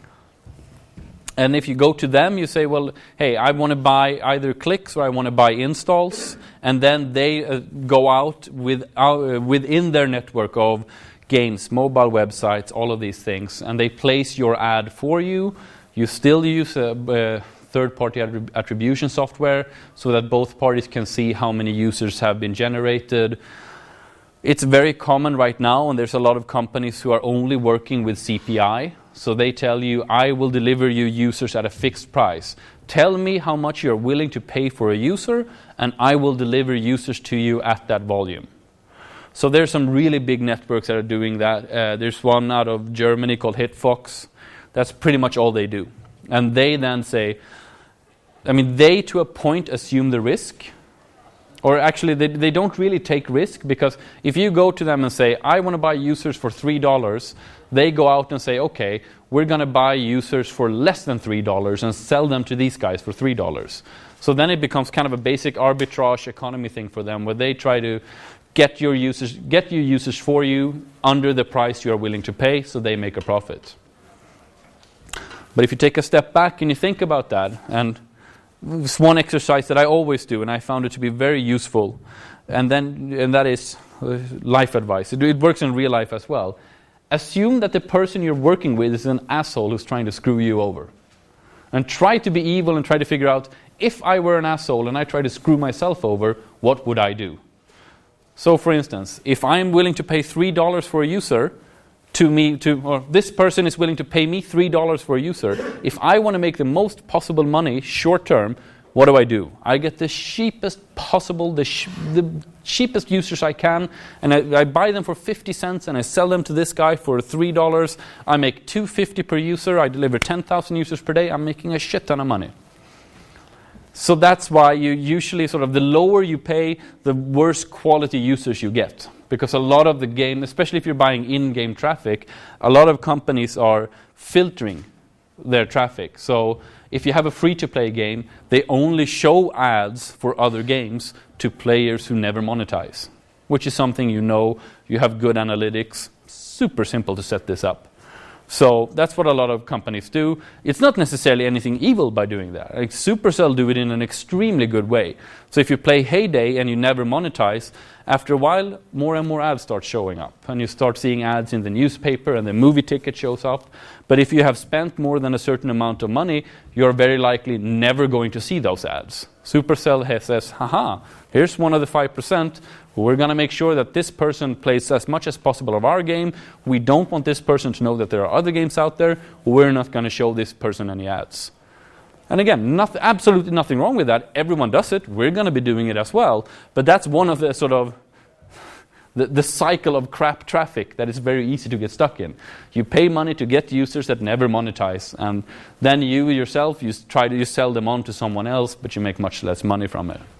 And if you go to them, you say, "Well, hey, I want to buy either clicks or I want to buy installs." And then they go out within their network of games, mobile websites, all of these things, and they place your ad for you. You still use a third-party attribution software so that both parties can see how many users have been generated. It's very common right now, and there's a lot of companies who are only working with CPI. So they tell you, "I will deliver you users at a fixed price. Tell me how much you're willing to pay for a user, and I will deliver users to you at that volume." So there's some really big networks that are doing that. There's one out of Germany called Hitfox. That's pretty much all they do. And they then say, they to a point assume the risk. Or actually, they don't really take risk, because if you go to them and say, "I want to buy users for $3, they go out and say, "Okay, we're going to buy users for less than $3 and sell them to these guys for $3. So then it becomes kind of a basic arbitrage economy thing for them, where they try to get your users for you under the price you are willing to pay, so they make a profit. But if you take a step back and you think about that, and it's one exercise that I always do, and I found it to be very useful, and that is life advice. It works in real life as well. assume that the person you're working with is an asshole who's trying to screw you over. And try to be evil and try to figure out, if I were an asshole and I tried to screw myself over, what would I do? So for instance, if I'm willing to pay $3 for a user, or this person is willing to pay me $3 for a user, if I want to make the most possible money short term, what do? I get the cheapest possible, the cheapest users I can, and I buy them for 50 cents and I sell them to this guy for $3. I make $2.50 per user. I deliver 10,000 users per day. I'm making a shit ton of money. So that's why you usually the lower you pay, the worse quality users you get. Because a lot of the game, especially if you're buying in-game traffic, a lot of companies are filtering their traffic. So if you have a free-to-play game, they only show ads for other games to players who never monetize, which is something you have good analytics, super simple to set this up. So that's what a lot of companies do. It's not necessarily anything evil by doing that. Like Supercell do it in an extremely good way. So if you play Hay Day and you never monetize, after a while, more and more ads start showing up. And you start seeing ads in the newspaper and the movie ticket shows up. But if you have spent more than a certain amount of money, you're very likely never going to see those ads. Supercell says, haha, here's one of the 5%. We're going to make sure that this person plays as much as possible of our game. We don't want this person to know that there are other games out there. We're not going to show this person any ads. And again, absolutely nothing wrong with that. Everyone does it. We're going to be doing it as well. But that's one of the the cycle of crap traffic that is very easy to get stuck in. You pay money to get users that never monetize. And then you yourself, you sell them on to someone else, but you make much less money from it.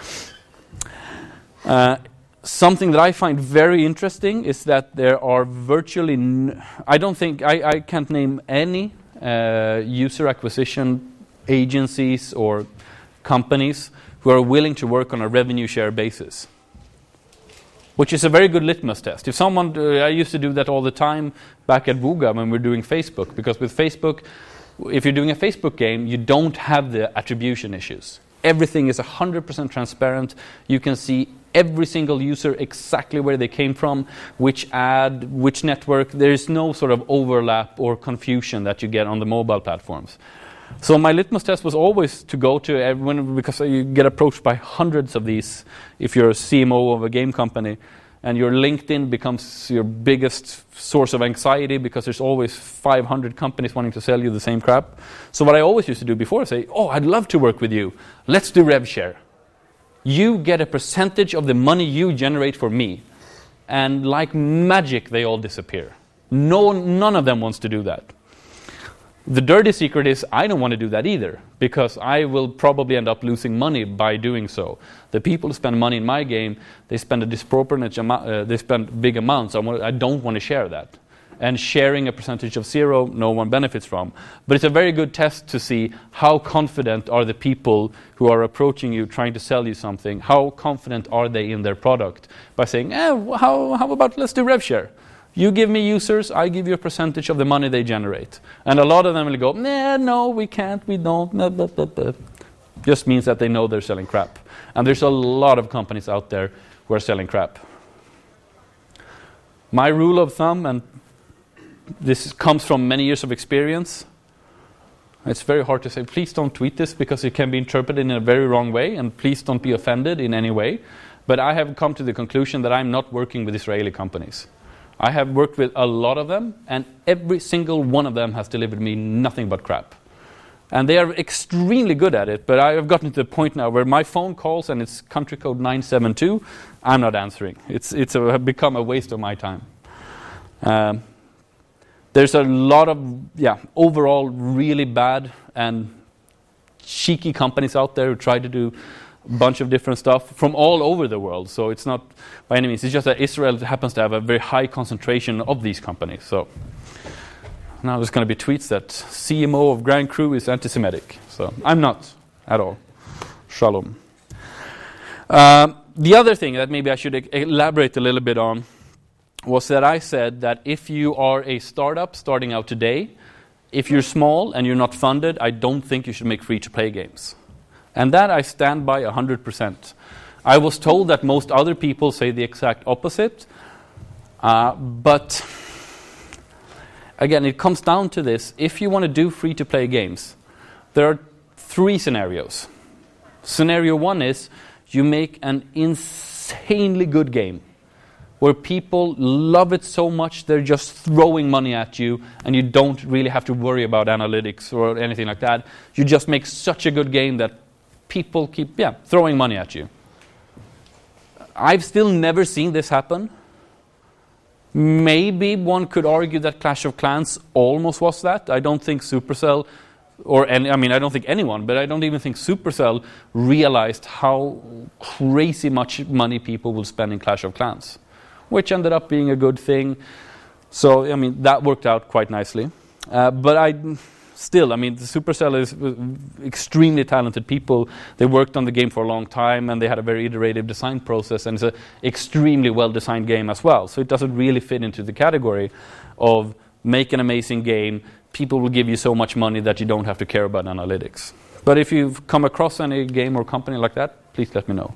Something that I find very interesting is that there are virtually I can't name any user acquisition agencies or companies who are willing to work on a revenue share basis, which is a very good litmus test. If someone, I used to do that all the time back at Vuga when we were doing Facebook, because with Facebook, if you're doing a Facebook game, you don't have the attribution issues. Everything is 100% transparent. You can see every single user exactly where they came from, which ad, which network. There is no sort of overlap or confusion that you get on the mobile platforms. So my litmus test was always to go to everyone, because you get approached by hundreds of these if you're a CMO of a game company, and your LinkedIn becomes your biggest source of anxiety because there's always 500 companies wanting to sell you the same crap. So what I always used to do before is say, I'd love to work with you. Let's do rev share. You get a percentage of the money you generate for me. And like magic, they all disappear. None of them wants to do that. The dirty secret is I don't want to do that either, because I will probably end up losing money by doing so. The people who spend money in my game, they spend a disproportionate amount, they spend big amounts. I don't want to share that. And sharing a percentage of zero, no one benefits from. But it's a very good test to see how confident are the people who are approaching you, trying to sell you something. How confident are they in their product? By saying, how about let's do rev share? You give me users, I give you a percentage of the money they generate. And a lot of them will go, no, we can't, we don't. Blah, blah, blah, blah. Just means that they know they're selling crap. And there's a lot of companies out there who are selling crap. My rule of thumb, and this comes from many years of experience, it's very hard to say, please don't tweet this because it can be interpreted in a very wrong way, and please don't be offended in any way. But I have come to the conclusion that I'm not working with Israeli companies. I have worked with a lot of them, and every single one of them has delivered me nothing but crap. And they are extremely good at it, but I have gotten to the point now where my phone calls and it's country code 972, I'm not answering. It's become a waste of my time. There's a lot of, overall really bad and cheeky companies out there who try to do bunch of different stuff from all over the world. So it's not by any means. It's just that Israel happens to have a very high concentration of these companies. So now there's going to be tweets that CMO of Grand Crew is anti-Semitic. So I'm not at all. Shalom. The other thing that maybe I should elaborate a little bit on was that I said that if you are a startup starting out today, if you're small and you're not funded, I don't think you should make free-to-play games. And that I stand by 100%. I was told that most other people say the exact opposite, but again, it comes down to this. If you want to do free-to-play games, there are 3 scenarios. Scenario 1 is you make an insanely good game where people love it so much they're just throwing money at you, and you don't really have to worry about analytics or anything like that. You just make such a good game that people keep throwing money at you. I've still never seen this happen. Maybe one could argue that Clash of Clans almost was that. I don't think Supercell, I don't think anyone, but I don't even think Supercell realized how crazy much money people will spend in Clash of Clans, which ended up being a good thing. So, that worked out quite nicely. But the Supercell is extremely talented people. They worked on the game for a long time, and they had a very iterative design process, and it's an extremely well-designed game as well. So it doesn't really fit into the category of make an amazing game, people will give you so much money that you don't have to care about analytics. But if you've come across any game or company like that, please let me know.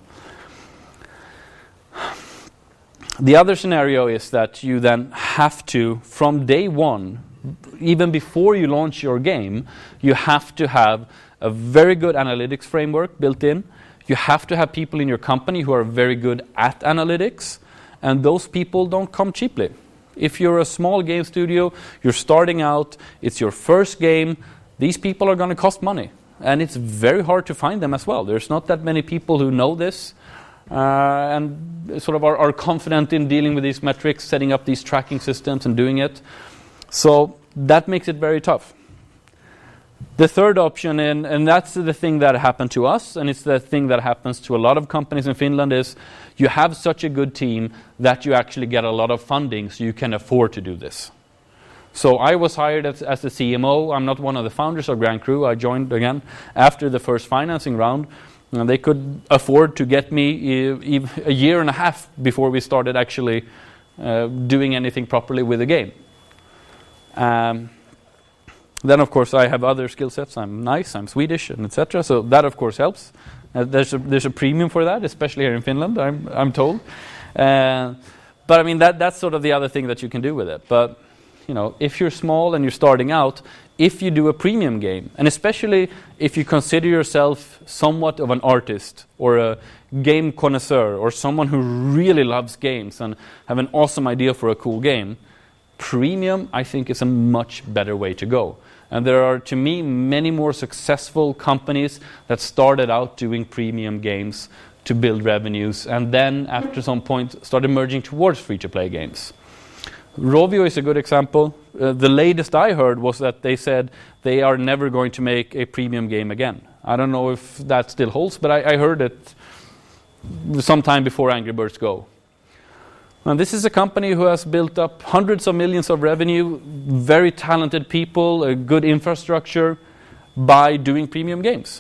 The other scenario is that you then have to, from day one, even before you launch your game, you have to have a very good analytics framework built in. You have to have people in your company who are very good at analytics, and those people don't come cheaply. If you're a small game studio, you're starting out, it's your first game, these people are going to cost money. And it's very hard to find them as well. There's not that many people who know this and sort of are confident in dealing with these metrics, setting up these tracking systems and doing it. So that makes it very tough. The third option, and that's the thing that happened to us, and it's the thing that happens to a lot of companies in Finland, is you have such a good team that you actually get a lot of funding so you can afford to do this. So I was hired as the CMO. I'm not one of the founders of Grand Crew. I joined again after the first financing round. And they could afford to get me a year and a half before we started actually doing anything properly with the game. Then, of course, I have other skill sets. I'm nice, I'm Swedish, and etc. So that, of course, helps. There's a premium for that, especially here in Finland, I'm told. But that's sort of the other thing that you can do with it. But if you're small and you're starting out, if you do a premium game, and especially if you consider yourself somewhat of an artist or a game connoisseur or someone who really loves games and have an awesome idea for a cool game, premium, I think, is a much better way to go. And there are, to me, many more successful companies that started out doing premium games to build revenues and then, after some point, started merging towards free-to-play games. Rovio is a good example. The latest I heard was that they said they are never going to make a premium game again. I don't know if that still holds, but I heard it sometime before Angry Birds Go. And this is a company who has built up hundreds of millions of revenue, very talented people, a good infrastructure, by doing premium games.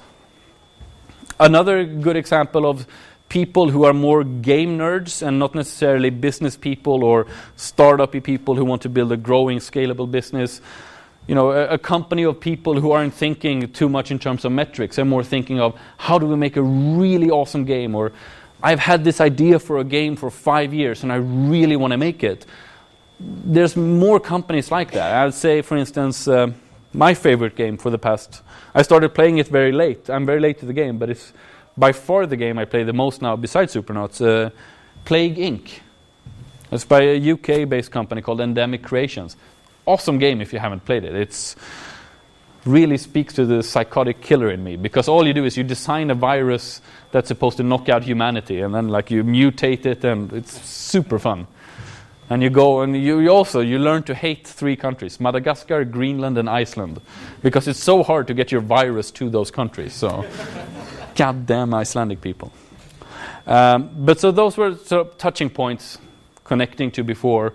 Another good example of people who are more game nerds and not necessarily business people or startup-y people who want to build a growing, scalable business. A company of people who aren't thinking too much in terms of metrics. They're more thinking of, how do we make a really awesome game? Or, I've had this idea for a game for 5 years and I really want to make it. There's more companies like that. I'd say, for instance, my favorite game for the past... I started playing it very late. I'm very late to the game, but it's by far the game I play the most now, besides Supernauts, Plague Inc. It's by a UK-based company called Endemic Creations. Awesome game if you haven't played it. It's really speaks to the psychotic killer in me, because all you do is you design a virus that's supposed to knock out humanity, and then you mutate it, and it's super fun. And you go and you learn to hate 3 countries: Madagascar, Greenland, and Iceland, because it's so hard to get your virus to those countries. So, goddamn Icelandic people. But so those were sort of touching points, connecting to before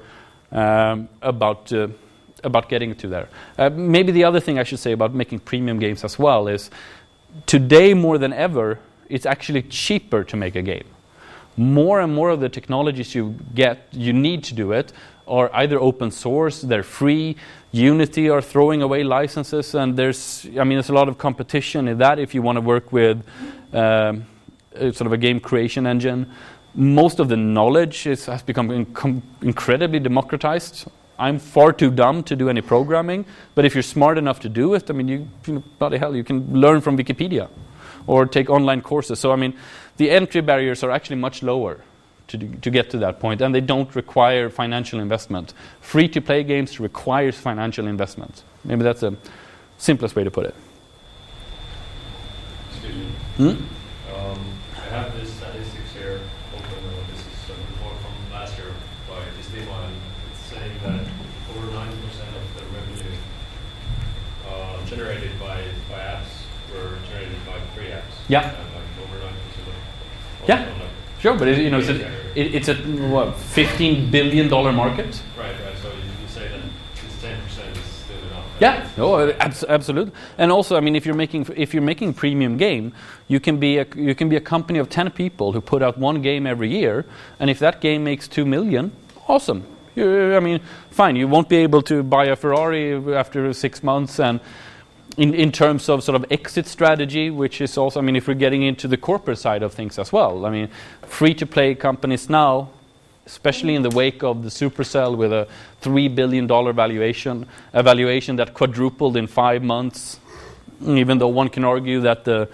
about getting to there. Maybe the other thing I should say about making premium games as well is, today more than ever, it's actually cheaper to make a game. More and more of the technologies you need to do it, are either open source, they're free. Unity are throwing away licenses, and there's a lot of competition in that if you want to work with sort of a game creation engine. Most of the knowledge has become incredibly democratized. I'm far too dumb to do any programming, but if you're smart enough to do it, I mean, you know, bloody hell, you can learn from Wikipedia or take online courses. So, I mean, the entry barriers are actually much lower to get to that point, and they don't require financial investment. Free-to-play games requires financial investment. Maybe that's the simplest way to put it. Excuse me. I have this statistics here. This is a report from last year by Disneyland, and it's saying that over 90% of the revenue generated by apps were generated by free apps. Yeah. Like over 90%. Yeah. Sure, but it's a what, $15 billion market? Right. So you say that this 10% is still enough. Yeah, no, absolutely. And also, I mean, if you're making premium game, you can be a company of 10 people who put out one game every year, and if that game makes 2 million, awesome. I mean, fine. You won't be able to buy a Ferrari after 6 months, and in terms of sort of exit strategy, which is also, I mean, if we're getting into the corporate side of things as well, I mean, free-to-play companies now, especially in the wake of the Supercell with a $3 billion valuation, a valuation that quadrupled in 5 months, even though one can argue that the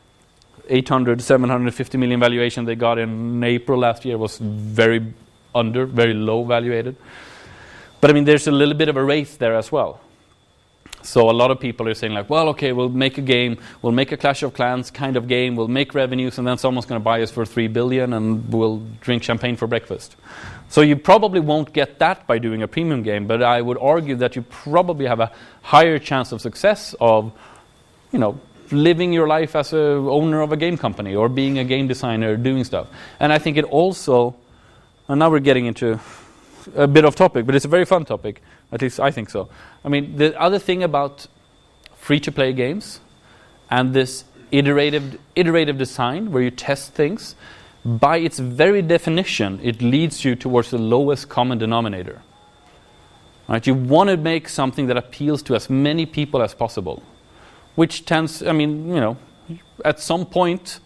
750 million valuation they got in April last year was very low valuated. But I mean, there's a little bit of a race there as well. So a lot of people are saying like, well, okay, we'll make a game, we'll make a Clash of Clans kind of game, we'll make revenues, and then someone's going to buy us for $3 billion, and we'll drink champagne for breakfast. So you probably won't get that by doing a premium game, but I would argue that you probably have a higher chance of success of, you know, living your life as a owner of a game company or being a game designer, doing stuff. And I think it also, and now we're getting into a bit off topic, but it's a very fun topic. At least I think so. I mean, the other thing about free-to-play games and this iterative design where you test things, by its very definition, it leads you towards the lowest common denominator. Right? You want to make something that appeals to as many people as possible, which tends, I mean, you know, at some point,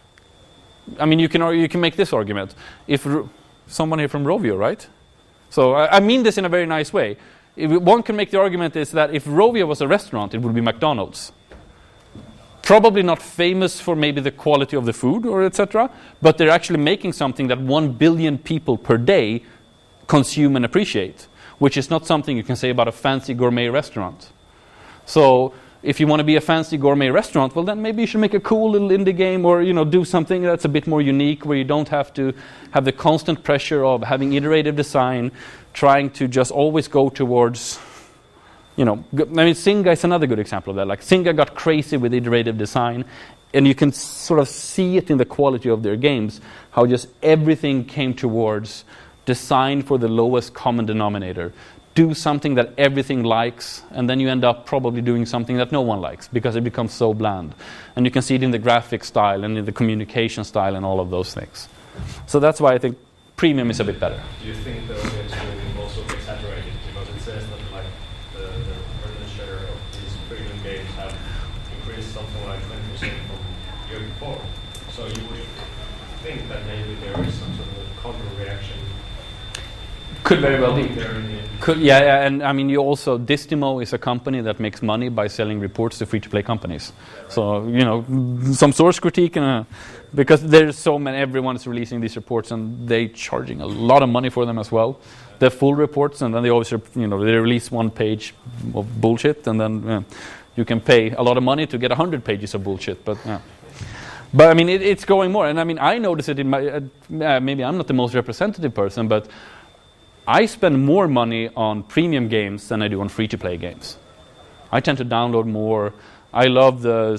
I mean, you can make this argument. If someone here from Rovio, right? So I mean this in a very nice way. One can make the argument is that if Rovio was a restaurant, it would be McDonald's. Probably not famous for maybe the quality of the food or etc., but they're actually making something that 1 billion people per day consume and appreciate, which is not something you can say about a fancy gourmet restaurant. So if you want to be a fancy gourmet restaurant, well then maybe you should make a cool little indie game, or you know, do something that's a bit more unique where you don't have to have the constant pressure of having iterative design, trying to just always go towards, you know, I mean, Zynga is another good example of that. Like Zynga got crazy with iterative design, and you can sort of see it in the quality of their games, how just everything came towards design for the lowest common denominator. Do something that everything likes, and then you end up probably doing something that no one likes because it becomes so bland. And you can see it in the graphic style and in the communication style and all of those things. So that's why I think premium is a bit better. Do you think the audience will also be exaggerated? Because it says that like the revenue share of these premium games have increased something like 20% from the year before. So you would think that maybe there is some sort of counter reaction. Could very well be. Yeah, and I mean, you also, Distimo is a company that makes money by selling reports to free-to-play companies. Right. So, you know, some source critique, because there's so many, everyone is releasing these reports and they're charging a lot of money for them as well. They're full reports, and then they always, you know, they release 1 page of bullshit, and then you can pay a lot of money to get 100 pages of bullshit. But I mean, it's going more, and I mean, I notice it in my. Maybe I'm not the most representative person, but I spend more money on premium games than I do on free-to-play games. I tend to download more. I love the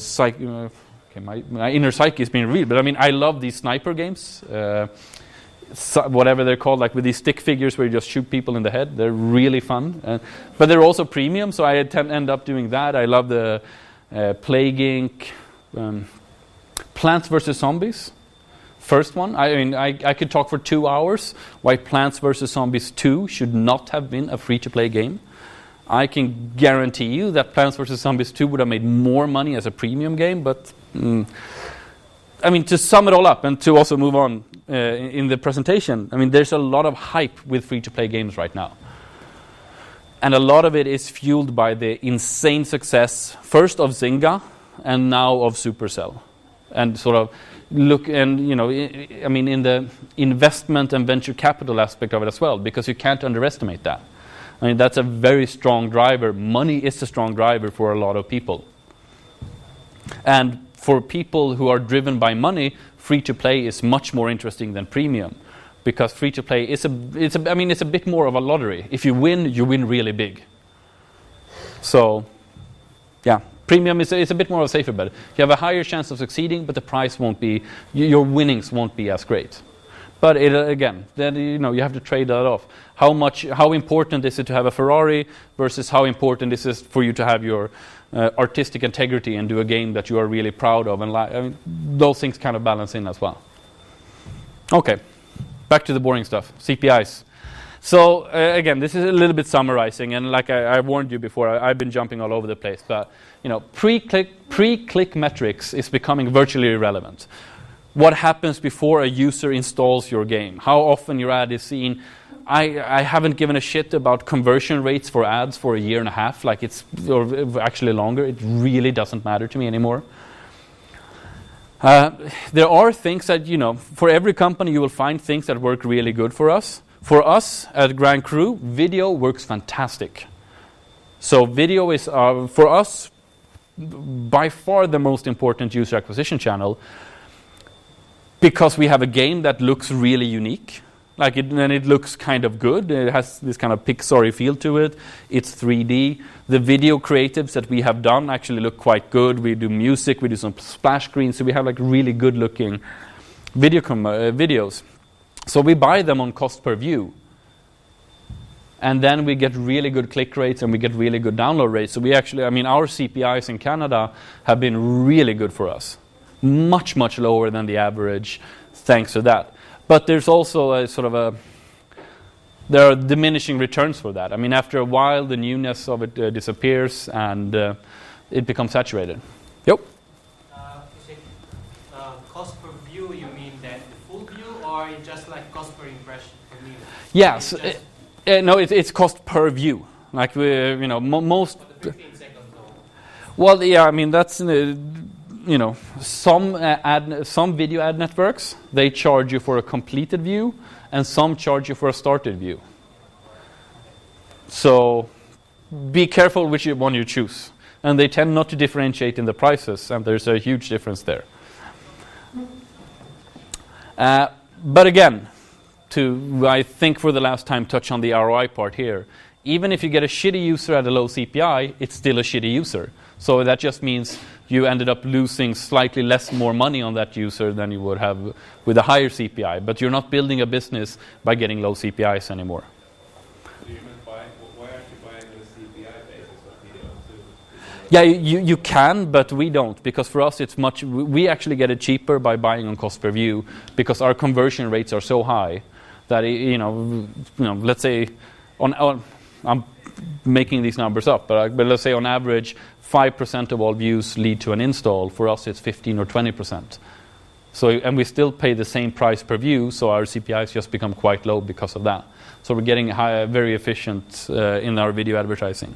my inner psyche is being revealed, but I mean, I love these sniper games, whatever they're called, like with these stick figures where you just shoot people in the head. They're really fun, but they're also premium, so I end up doing that. I love the Plague Inc., Plants vs. Zombies. First one, I mean, I could talk for 2 hours why Plants vs. Zombies 2 should not have been a free-to-play game. I can guarantee you that Plants vs. Zombies 2 would have made more money as a premium game, but I mean, to sum it all up and to also move on in the presentation, I mean, there's a lot of hype with free-to-play games right now. And a lot of it is fueled by the insane success, first of Zynga, and now of Supercell. And sort of look, and you know, I mean, in the investment and venture capital aspect of it as well, because you can't underestimate that. I mean, that's a very strong driver. Money is a strong driver for a lot of people. And for people who are driven by money, free-to-play is much more interesting than premium. Because free-to-play is it's a bit more of a lottery. If you win really big. So, yeah, premium is a bit more of a safer bet. You have a higher chance of succeeding, but the price won't be, your winnings won't be as great. But again, then you have to trade that off. How important is it to have a Ferrari versus how important is it for you to have your artistic integrity and do a game that you are really proud of, and those things kind of balance in as well. Okay. Back to the boring stuff, CPIs. So again, this is a little bit summarizing, and like I warned you before, I've been jumping all over the place. But pre-click metrics is becoming virtually irrelevant. What happens before a user installs your game? How often your ad is seen? I haven't given a shit about conversion rates for ads for a year and a half, or actually longer. It really doesn't matter to me anymore. There are things that, for every company you will find things that work really good for us. For us at Grand Crew, video works fantastic. So video is, for us, by far the most important user acquisition channel, because we have a game that looks really unique. And it looks kind of good. It has this kind of Pixar-y feel to it. It's 3D. The video creatives that we have done actually look quite good. We do music. We do some splash screens. So we have really good-looking videos. So we buy them on cost per view. And then we get really good click rates and we get really good download rates. So we actually, our CPIs in Canada have been really good for us. Much, much lower than the average thanks to that. But there's also there are diminishing returns for that. After a while, the newness of it disappears and it becomes saturated. Yep. You say cost per view, you mean that the full view, or just like cost per impression? Yes. No, it's cost per view. Most. For the 15 seconds though. Well, yeah, that's. Some video ad networks, they charge you for a completed view, and some charge you for a started view. So be careful which one you choose. And they tend not to differentiate in the prices, and there's a huge difference there. But again, I think for the last time, touch on the ROI part here. Even if you get a shitty user at a low CPI, it's still a shitty user. So that just means you ended up losing slightly more money on that user than you would have with a higher CPI. But you're not building a business by getting low CPIs anymore. So you meant why aren't you buying the CPI basis of video too? Yeah, you can, but we don't. Because for us, we actually get it cheaper by buying on cost per view, because our conversion rates are so high that, let's say, I'm making these numbers up, but let's say on average, 5% of all views lead to an install. For us, it's 15 or 20%. So, and we still pay the same price per view, so our CPIs just become quite low because of that. So we're getting very efficient in our video advertising.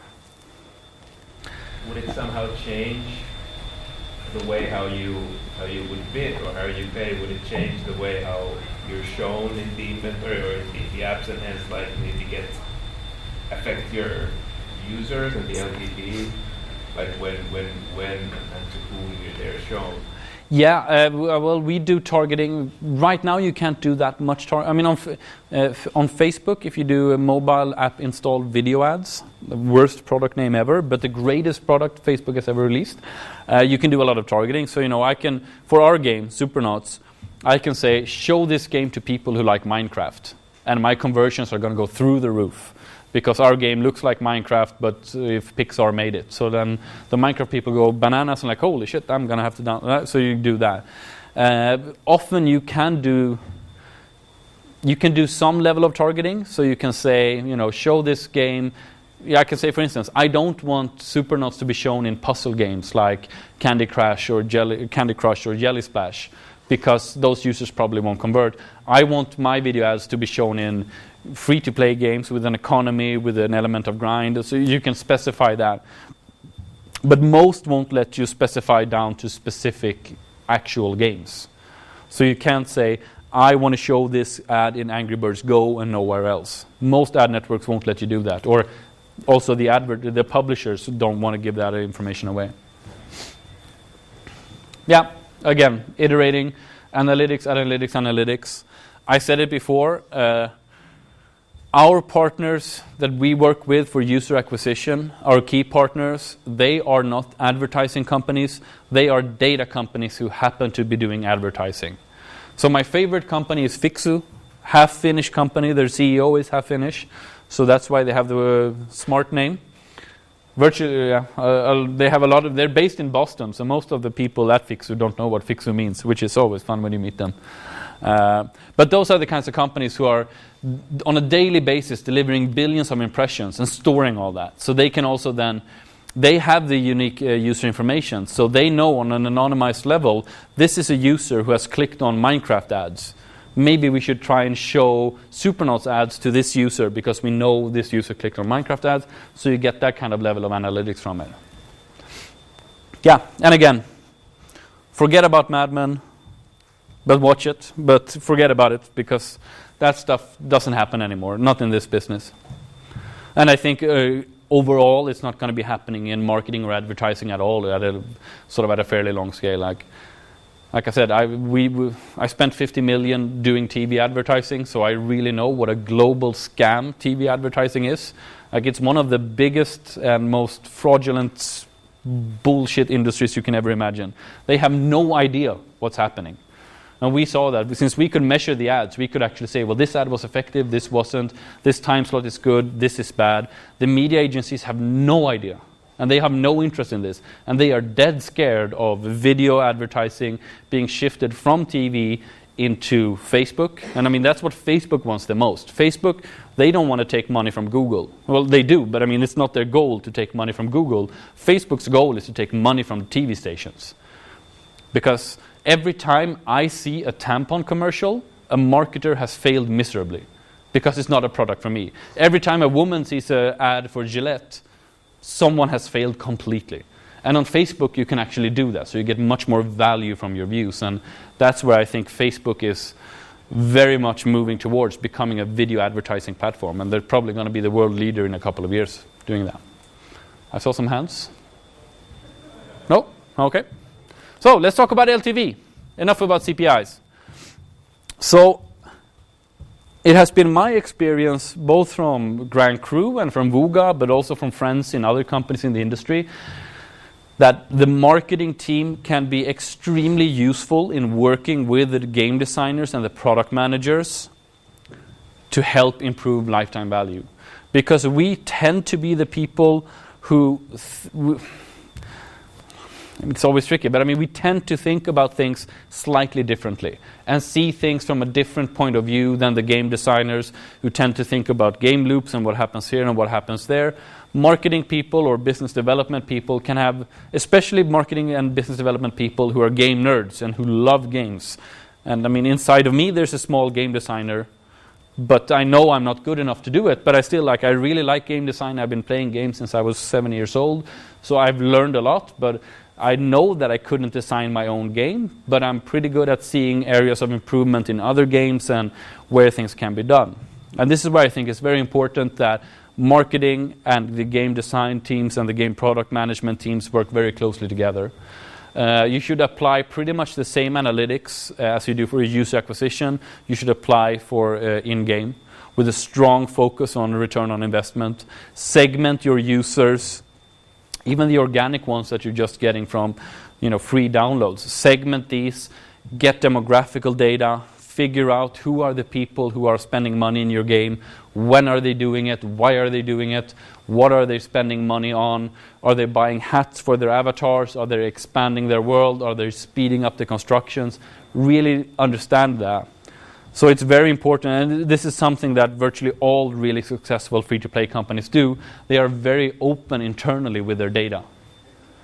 Would it somehow change the way how you would bid or how you pay? Would it change the way how you're shown in the inventory or in the apps, and hence likely to affect your users and the LTV? Like when and to whom they're shown? Yeah, well, we do targeting. Right now, you can't do that much targeting. On Facebook, if you do a mobile app installed video ads, the worst product name ever, but the greatest product Facebook has ever released, you can do a lot of targeting. So, I can, for our game, Supernauts, I can say, show this game to people who like Minecraft, and my conversions are going to go through the roof. Because our game looks like Minecraft, but if Pixar made it. So then the Minecraft people go bananas and holy shit, I'm going to have to download that. So you do that. Often you can do some level of targeting. So you can say, show this game. Yeah, I can say, for instance, I don't want Supernauts to be shown in puzzle games like Candy Crush or Jelly Splash. because those users probably won't convert. I want my video ads to be shown in free-to-play games with an economy, with an element of grind, so you can specify that. But most won't let you specify down to specific actual games. So you can't say, I want to show this ad in Angry Birds Go and nowhere else. Most ad networks won't let you do that. Or also the publishers don't want to give that information away. Yeah, again, iterating, analytics. I said it before, our partners that we work with for user acquisition, our key partners, they are not advertising companies, they are data companies who happen to be doing advertising. So my favorite company is Fixu, half Finnish company, their CEO is half Finnish, so that's why they have the smart name. Virtually, they have they're based in Boston, so most of the people at Fixu don't know what Fixu means, which is always fun when you meet them. But those are the kinds of companies who are on a daily basis delivering billions of impressions and storing all that. So they can also then, they have the unique user information, so they know on an anonymized level, this is a user who has clicked on Minecraft ads. Maybe we should try and show Supernauts ads to this user because we know this user clicked on Minecraft ads, so you get that kind of level of analytics from it. Yeah, and again, forget about Mad Men, but watch it, but forget about it because that stuff doesn't happen anymore, not in this business. And I think overall it's not going to be happening in marketing or advertising at all at a fairly long scale. Like I said, I spent 50 million doing TV advertising, so I really know what a global scam TV advertising is. Like, it's one of the biggest and most fraudulent bullshit industries you can ever imagine. They have no idea what's happening. And we saw that. Since we could measure the ads, we could actually say, well, this ad was effective, this wasn't, this time slot is good, this is bad. The media agencies have no idea. And they have no interest in this. And they are dead scared of video advertising being shifted from TV into Facebook. And I mean, that's what Facebook wants the most. Facebook, they don't want to take money from Google. Well, they do, but I mean, it's not their goal to take money from Google. Facebook's goal is to take money from TV stations. Because every time I see a tampon commercial, a marketer has failed miserably. Because it's not a product for me. Every time a woman sees an ad for Gillette, someone has failed completely. And on Facebook, you can actually do that. So you get much more value from your views. And that's where I think Facebook is very much moving towards becoming a video advertising platform. And they're probably going to be the world leader in a couple of years doing that. I saw some hands. No? Okay. So let's talk about LTV. Enough about CPIs. So it has been my experience, both from Grand Crew and from Vuga, but also from friends in other companies in the industry, that the marketing team can be extremely useful in working with the game designers and the product managers to help improve lifetime value. Because we tend to be the people who... It's always tricky, but I mean, we tend to think about things slightly differently and see things from a different point of view than the game designers who tend to think about game loops and what happens here and what happens there. Marketing people or business development people can have, especially marketing and business development people who are game nerds and who love games. And I mean, inside of me, there's a small game designer, but I know I'm not good enough to do it. But I really like game design. I've been playing games since I was 7 years old, so I've learned a lot, but I know that I couldn't design my own game, but I'm pretty good at seeing areas of improvement in other games and where things can be done. And this is why I think it's very important that marketing and the game design teams and the game product management teams work very closely together. You should apply pretty much the same analytics as you do for user acquisition. You should apply for in-game with a strong focus on return on investment. Segment your users, even the organic ones that you're just getting from, free downloads. Segment these, get demographical data, figure out who are the people who are spending money in your game, when are they doing it, why are they doing it, what are they spending money on, are they buying hats for their avatars, are they expanding their world, are they speeding up the constructions. Really understand that. So it's very important, and this is something that virtually all really successful free-to-play companies do. They are very open internally with their data.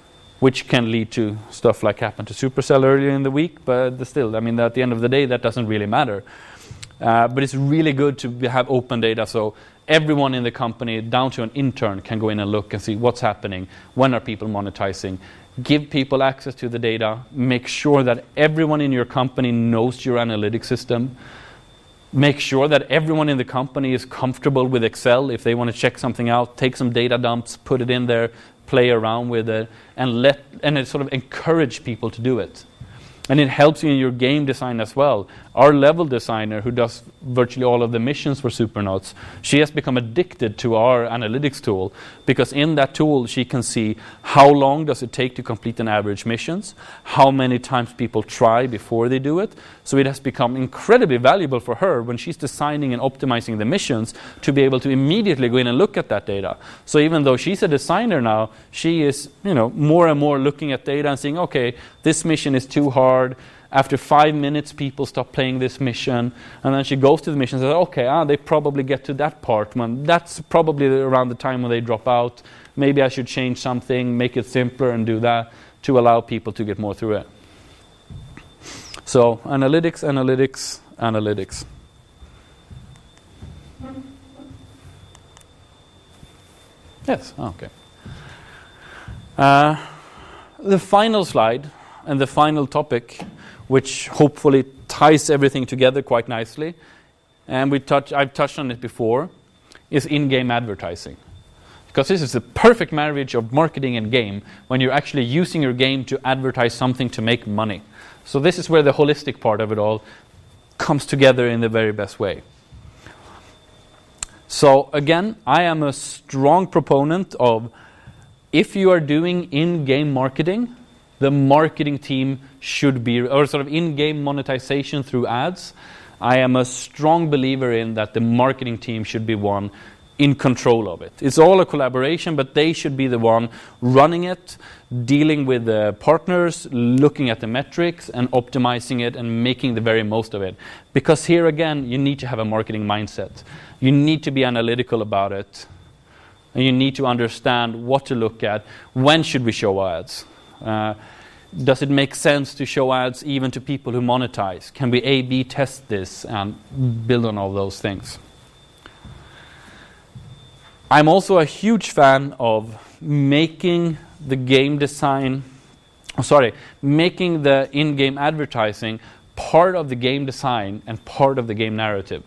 which can lead to stuff like happened to Supercell earlier in the week. But still, I mean, at the end of the day, that doesn't really matter. But it's really good to have open data, so everyone in the company, down to an intern, can go in and look and see what's happening, when are people monetizing, give people access to the data, make sure that everyone in your company knows your analytics system, make sure that everyone in the company is comfortable with Excel. If they want to check something out, take some data dumps, put it in there, play around with it, and it sort of encourage people to do it. And it helps you in your game design as well. Our level designer, who does virtually all of the missions for Supernauts, she has become addicted to our analytics tool, because in that tool she can see how long does it take to complete an average missions, how many times people try before they do it. So it has become incredibly valuable for her when she's designing and optimizing the missions to be able to immediately go in and look at that data. So even though she's a designer now, she is, more and more looking at data and saying, okay, this mission is too hard. After 5 minutes, people stop playing this mission. And then she goes to the mission and says, okay, they probably get to that part. That's probably around the time when they drop out. Maybe I should change something, make it simpler and do that to allow people to get more through it. So analytics, analytics, analytics. Yes, okay. The final slide and the final topic, which hopefully ties everything together quite nicely, and I've touched on it before, is in-game advertising. Because this is the perfect marriage of marketing and game, when you're actually using your game to advertise something to make money. So this is where the holistic part of it all comes together in the very best way. So again, I am a strong proponent of, if you are doing in-game marketing, the marketing team should be, or sort of in-game monetization through ads, I am a strong believer in that the marketing team should be one in control of it. It's all a collaboration, but they should be the one running it, dealing with the partners, looking at the metrics and optimizing it and making the very most of it. Because here again, you need to have a marketing mindset. You need to be analytical about it. And you need to understand what to look at. When should we show ads? Does it make sense to show ads even to people who monetize? Can we A/B test this and build on all those things? I'm also a huge fan of making the game design, making the in-game advertising part of the game design and part of the game narrative.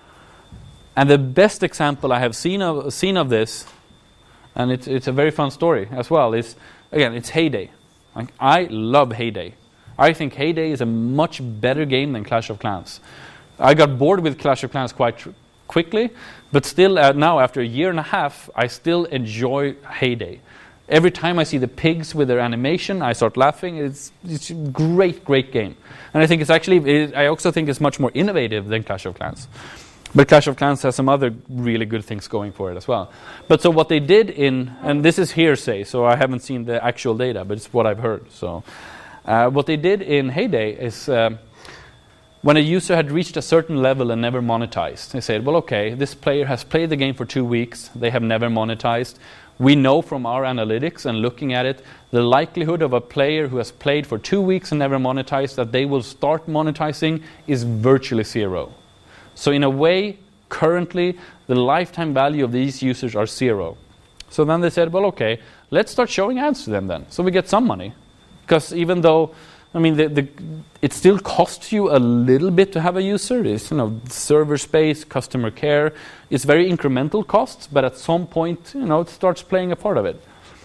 And the best example I have seen of this, and it's a very fun story as well, is, again, it's Hay Day. Like, I love Hay Day. I think Hay Day is a much better game than Clash of Clans. I got bored with Clash of Clans quite quickly, but still now, after a year and a half, I still enjoy Hay Day. Every time I see the pigs with their animation, I start laughing. It's a great game. And I think it's actually, I also think it's much more innovative than Clash of Clans. But Clash of Clans has some other really good things going for it as well. But so what they did and this is hearsay, so I haven't seen the actual data, but it's what I've heard. So what they did in Hay Day is when a user had reached a certain level and never monetized, they said, well, okay, this player has played the game for 2 weeks, they have never monetized. We know from our analytics and looking at it, the likelihood of a player who has played for 2 weeks and never monetized that they will start monetizing is virtually zero. So in a way, currently, the lifetime value of these users are zero. So then they said, well, okay, let's start showing ads to them then, so we get some money. Because even though, I mean, it still costs you a little bit to have a user. It's, server space, customer care. It's very incremental costs, but at some point, it starts playing a part of it.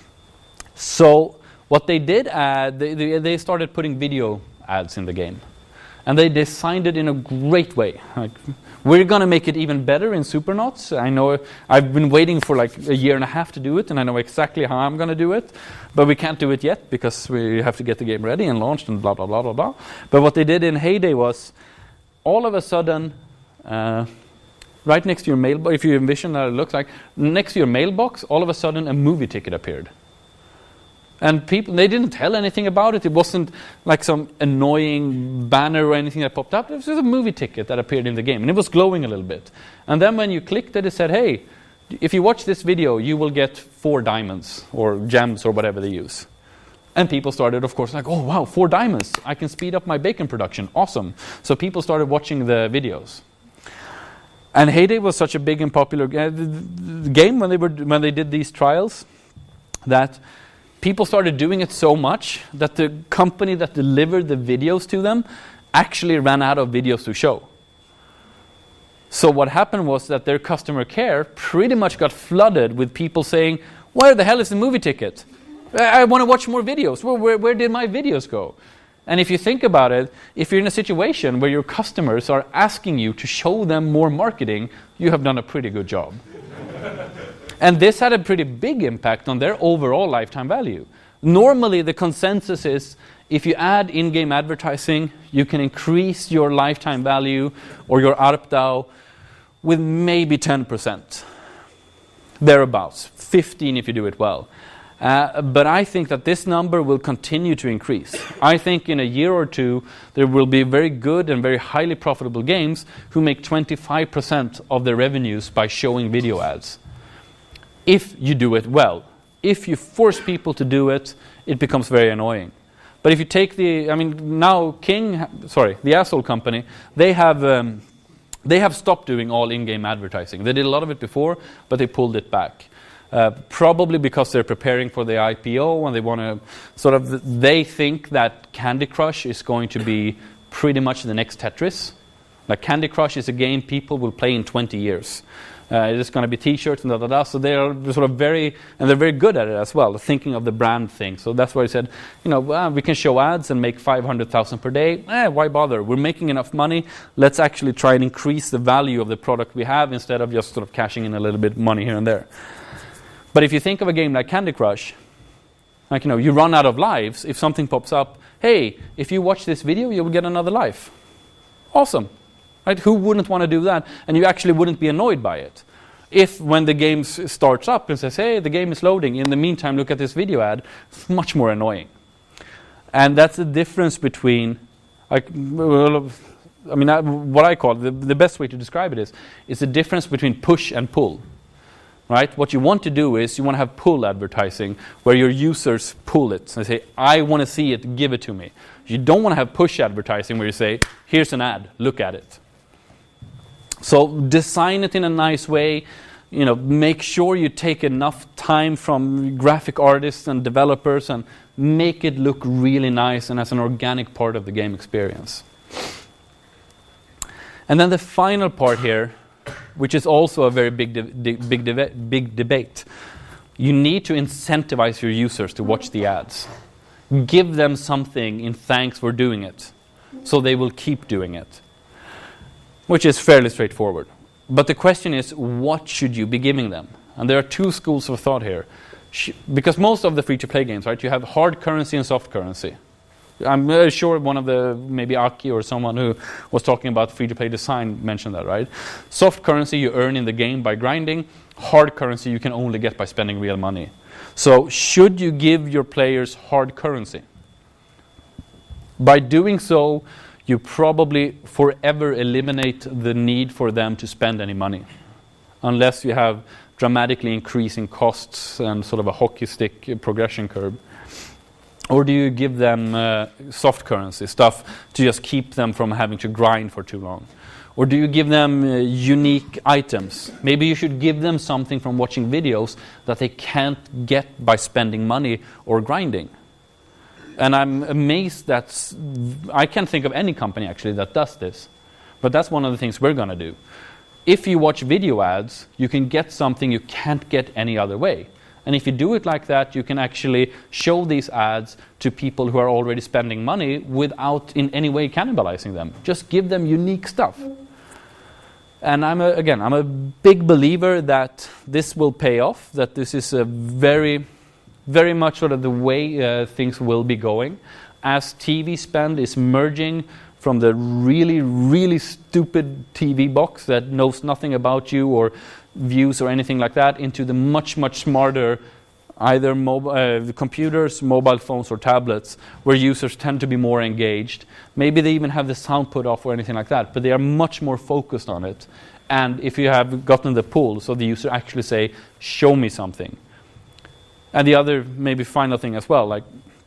So what they did, they started putting video ads in the game. And they designed it in a great way. Like, we're going to make it even better in Supernauts. I know I've been waiting for like a year and a half to do it, and I know exactly how I'm going to do it. But we can't do it yet because we have to get the game ready and launched and blah, blah, blah, blah, blah. But what they did in Hay Day was, all of a sudden, right next to your mailbox, if you envision that it looks like, next to your mailbox, all of a sudden a movie ticket appeared. And people, they didn't tell anything about it. It wasn't like some annoying banner or anything that popped up. It was just a movie ticket that appeared in the game. And it was glowing a little bit. And then when you clicked it, it said, hey, if you watch this video, you will get 4 diamonds or gems or whatever they use. And people started, of course, like, oh, wow, 4 diamonds. I can speed up my bacon production. Awesome. So people started watching the videos. And Hay Day was such a big and popular game when they did these trials that people started doing it so much that the company that delivered the videos to them actually ran out of videos to show. So what happened was that their customer care pretty much got flooded with people saying, where the hell is the movie ticket? I want to watch more videos. Where did my videos go? And if you think about it, if you're in a situation where your customers are asking you to show them more marketing, you have done a pretty good job. And this had a pretty big impact on their overall lifetime value. Normally, the consensus is if you add in-game advertising, you can increase your lifetime value or your ARPDAU with maybe 10%. Thereabouts. 15 if you do it well. But I think that this number will continue to increase. I think in a year or two, there will be very good and very highly profitable games who make 25% of their revenues by showing video ads. If you do it well. If you force people to do it, it becomes very annoying. But if you take now the Asshole Company, they have stopped doing all in-game advertising. They did a lot of it before, but they pulled it back. Probably because they're preparing for the IPO and they want to they think that Candy Crush is going to be pretty much the next Tetris. Like Candy Crush is a game people will play in 20 years. It's going to be T-shirts and So they are they're very good at it as well, thinking of the brand thing. So that's why I said, we can show ads and make 500,000 per day. Why bother? We're making enough money. Let's actually try and increase the value of the product we have instead of just sort of cashing in a little bit of money here and there. But if you think of a game like Candy Crush, you run out of lives. If something pops up, hey, if you watch this video, you will get another life. Awesome. Right? Who wouldn't want to do that? And you actually wouldn't be annoyed by it. If when the game starts up and says, hey, the game is loading, in the meantime, look at this video ad, it's much more annoying. And that's the difference between, what I call the best way to describe it is the difference between push and pull. Right? What you want to do is you want to have pull advertising where your users pull it. They say, I want to see it, give it to me. You don't want to have push advertising where you say, here's an ad, look at it. So design it in a nice way. Make sure you take enough time from graphic artists and developers and make it look really nice and as an organic part of the game experience. And then the final part here, which is also a very big debate. You need to incentivize your users to watch the ads. Give them something in thanks for doing it, so they will keep doing it, which is fairly straightforward. But the question is, what should you be giving them? And there are two schools of thought here. Because most of the free-to-play games, right, you have hard currency and soft currency. I'm sure one of maybe Aki or someone who was talking about free-to-play design mentioned that, right? Soft currency you earn in the game by grinding. Hard currency you can only get by spending real money. So should you give your players hard currency? By doing so, you probably forever eliminate the need for them to spend any money. Unless you have dramatically increasing costs and sort of a hockey stick progression curve. Or do you give them soft currency, stuff to just keep them from having to grind for too long? Or do you give them unique items? Maybe you should give them something from watching videos that they can't get by spending money or grinding. And I'm amazed that I can't think of any company actually that does this. But that's one of the things we're going to do. If you watch video ads, you can get something you can't get any other way. And if you do it like that, you can actually show these ads to people who are already spending money without in any way cannibalizing them. Just give them unique stuff. And I'm a big believer that this will pay off, that this is a very, very much sort of the way things will be going. As TV spend is merging from the really, really stupid TV box that knows nothing about you or views or anything like that into the much, much smarter either computers, mobile phones or tablets where users tend to be more engaged. Maybe they even have the sound put off or anything like that, but they are much more focused on it. And if you have gotten the pull, so the user actually say, show me something. And the other maybe final thing as well, like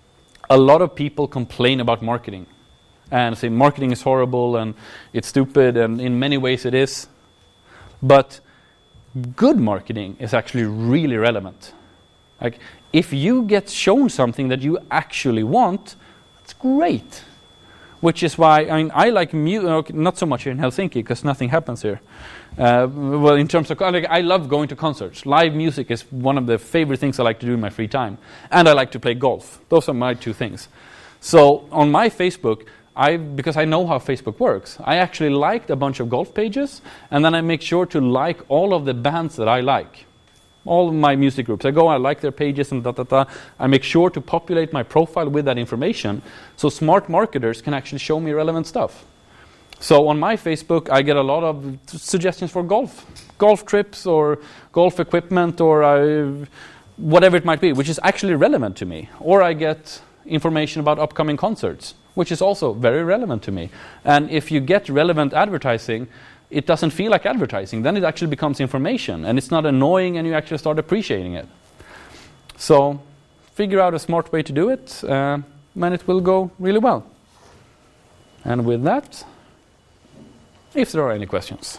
a lot of people complain about marketing and say marketing is horrible and it's stupid, and in many ways it is. But good marketing is actually really relevant. Like, if you get shown something that you actually want, it's great. Which is why I like music, not so much here in Helsinki because nothing happens here. Well, in terms of, I love going to concerts. Live music is one of the favorite things I like to do in my free time. And I like to play golf. Those are my two things. So on my Facebook, because I know how Facebook works, I actually liked a bunch of golf pages, and then I make sure to like all of the bands that I like. All of my music groups. I like their pages and I make sure to populate my profile with that information so smart marketers can actually show me relevant stuff. So on my Facebook, I get a lot of suggestions for golf trips or golf equipment or whatever it might be, which is actually relevant to me. Or I get information about upcoming concerts, which is also very relevant to me. And if you get relevant advertising, it doesn't feel like advertising. Then it actually becomes information, and it's not annoying, and you actually start appreciating it. So figure out a smart way to do it, and it will go really well. And with that, if there are any questions.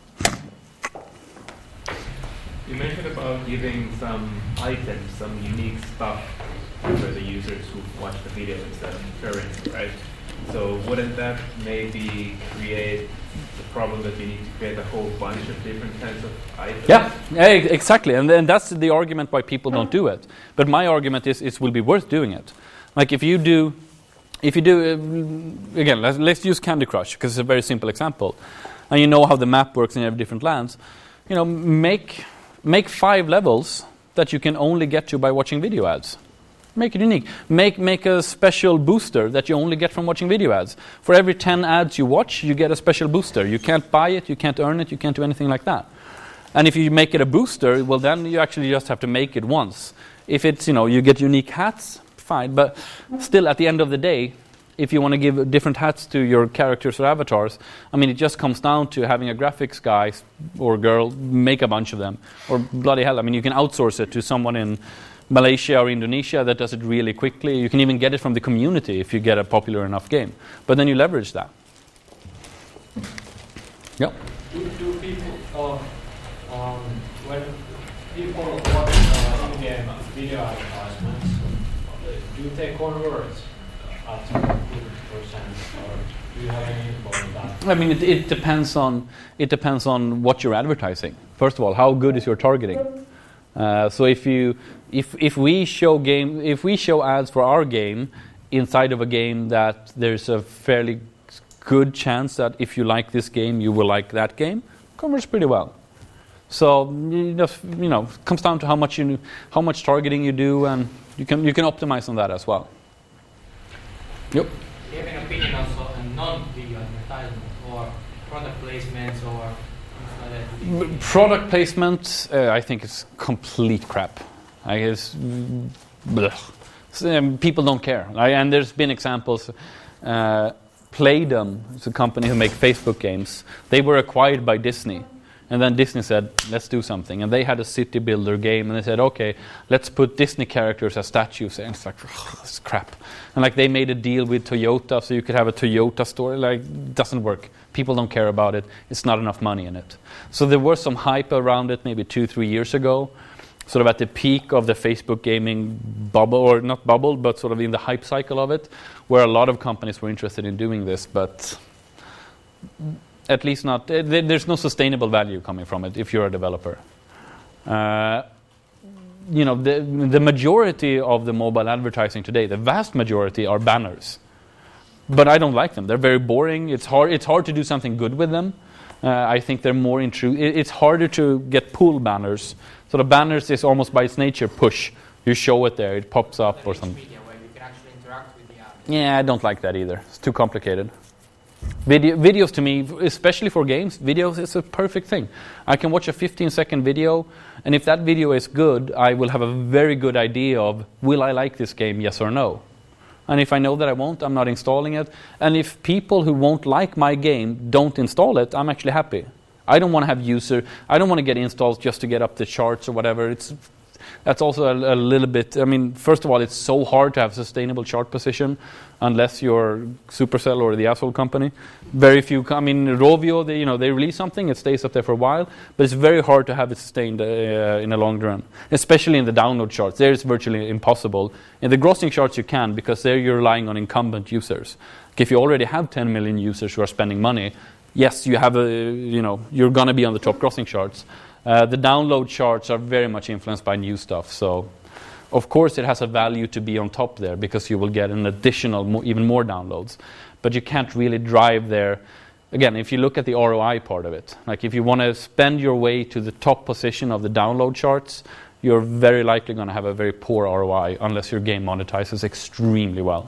You mentioned about giving some items, some unique stuff for the users who watch the video instead of currency, right? So wouldn't that maybe create the problem that you need to create a whole bunch of different kinds of items? Yeah, exactly. And that's the argument why people don't do it. But my argument is it will be worth doing it. Like if you do, again, let's use Candy Crush because it's a very simple example. And you know how the map works in every different lands. You know, make 5 levels that you can only get to by watching video ads. Make it unique. Make a special booster that you only get from watching video ads. For every 10 ads you watch, you get a special booster. You can't buy it, you can't earn it, you can't do anything like that. And if you make it a booster, well then you actually just have to make it once. If it's, you get unique hats, fine. But still, at the end of the day, if you want to give different hats to your characters or avatars, it just comes down to having a graphics guy or girl make a bunch of them. Or bloody hell, you can outsource it to someone in Malaysia or Indonesia that does it really quickly. You can even get it from the community if you get a popular enough game. But then you leverage that. Yep. Do people, when people watch in-game video advertisements, do they convert at 50%, or do you have any info on that? It depends on what you're advertising. First of all, how good is your targeting? So if we show ads for our game inside of a game that there's a fairly good chance that if you like this game, you will like that game, converts pretty well. So it comes down to how much targeting you do, and you can optimize on that as well. Yep. Do you have an opinion also on non-video advertisement or product placements or things like that? Product placement, I think it's complete crap. I guess people don't care. And there's been examples. Playdom is a company who make Facebook games. They were acquired by Disney. And then Disney said, let's do something. And they had a city builder game. And they said, okay, let's put Disney characters as statues. And it's like, this is crap. And they made a deal with Toyota so you could have a Toyota store. It doesn't work. People don't care about it. It's not enough money in it. So there was some hype around it maybe 2-3 years ago. Sort of at the peak of the Facebook gaming bubble, or not bubble, but sort of in the hype cycle of it, where a lot of companies were interested in doing this, but at least not. There's no sustainable value coming from it if you're a developer. The majority of the mobile advertising today, the vast majority, are banners. But I don't like them. They're very boring. It's hard to do something good with them. I think they're more it's harder to get pull banners. So the banners is almost by its nature push. You show it there, it pops up or something. Media where you can actually interact with the app. Yeah, I don't like that either. It's too complicated. Videos to me, especially for games, videos is a perfect thing. I can watch a 15-second video, and if that video is good, I will have a very good idea of, will I like this game, yes or no? And if I know that I won't, I'm not installing it. And if people who won't like my game don't install it, I'm actually happy. I don't want to have I don't want to get installs just to get up the charts or whatever. That's also a little bit, I mean, first of all, it's so hard to have sustainable chart position unless you're Supercell or the asshole company. Very few, I mean, Rovio, they release something, it stays up there for a while, but it's very hard to have it sustained in a long run, especially in the download charts. There it's virtually impossible. In the grossing charts you can, because there you're relying on incumbent users. If you already have 10 million users who are spending money, yes, you have you're going to be on the top grossing charts. The download charts are very much influenced by new stuff, so of course it has a value to be on top there because you will get an additional, even more downloads. But you can't really drive there. Again, if you look at the ROI part of it, like if you want to spend your way to the top position of the download charts, you're very likely going to have a very poor ROI unless your game monetizes extremely well.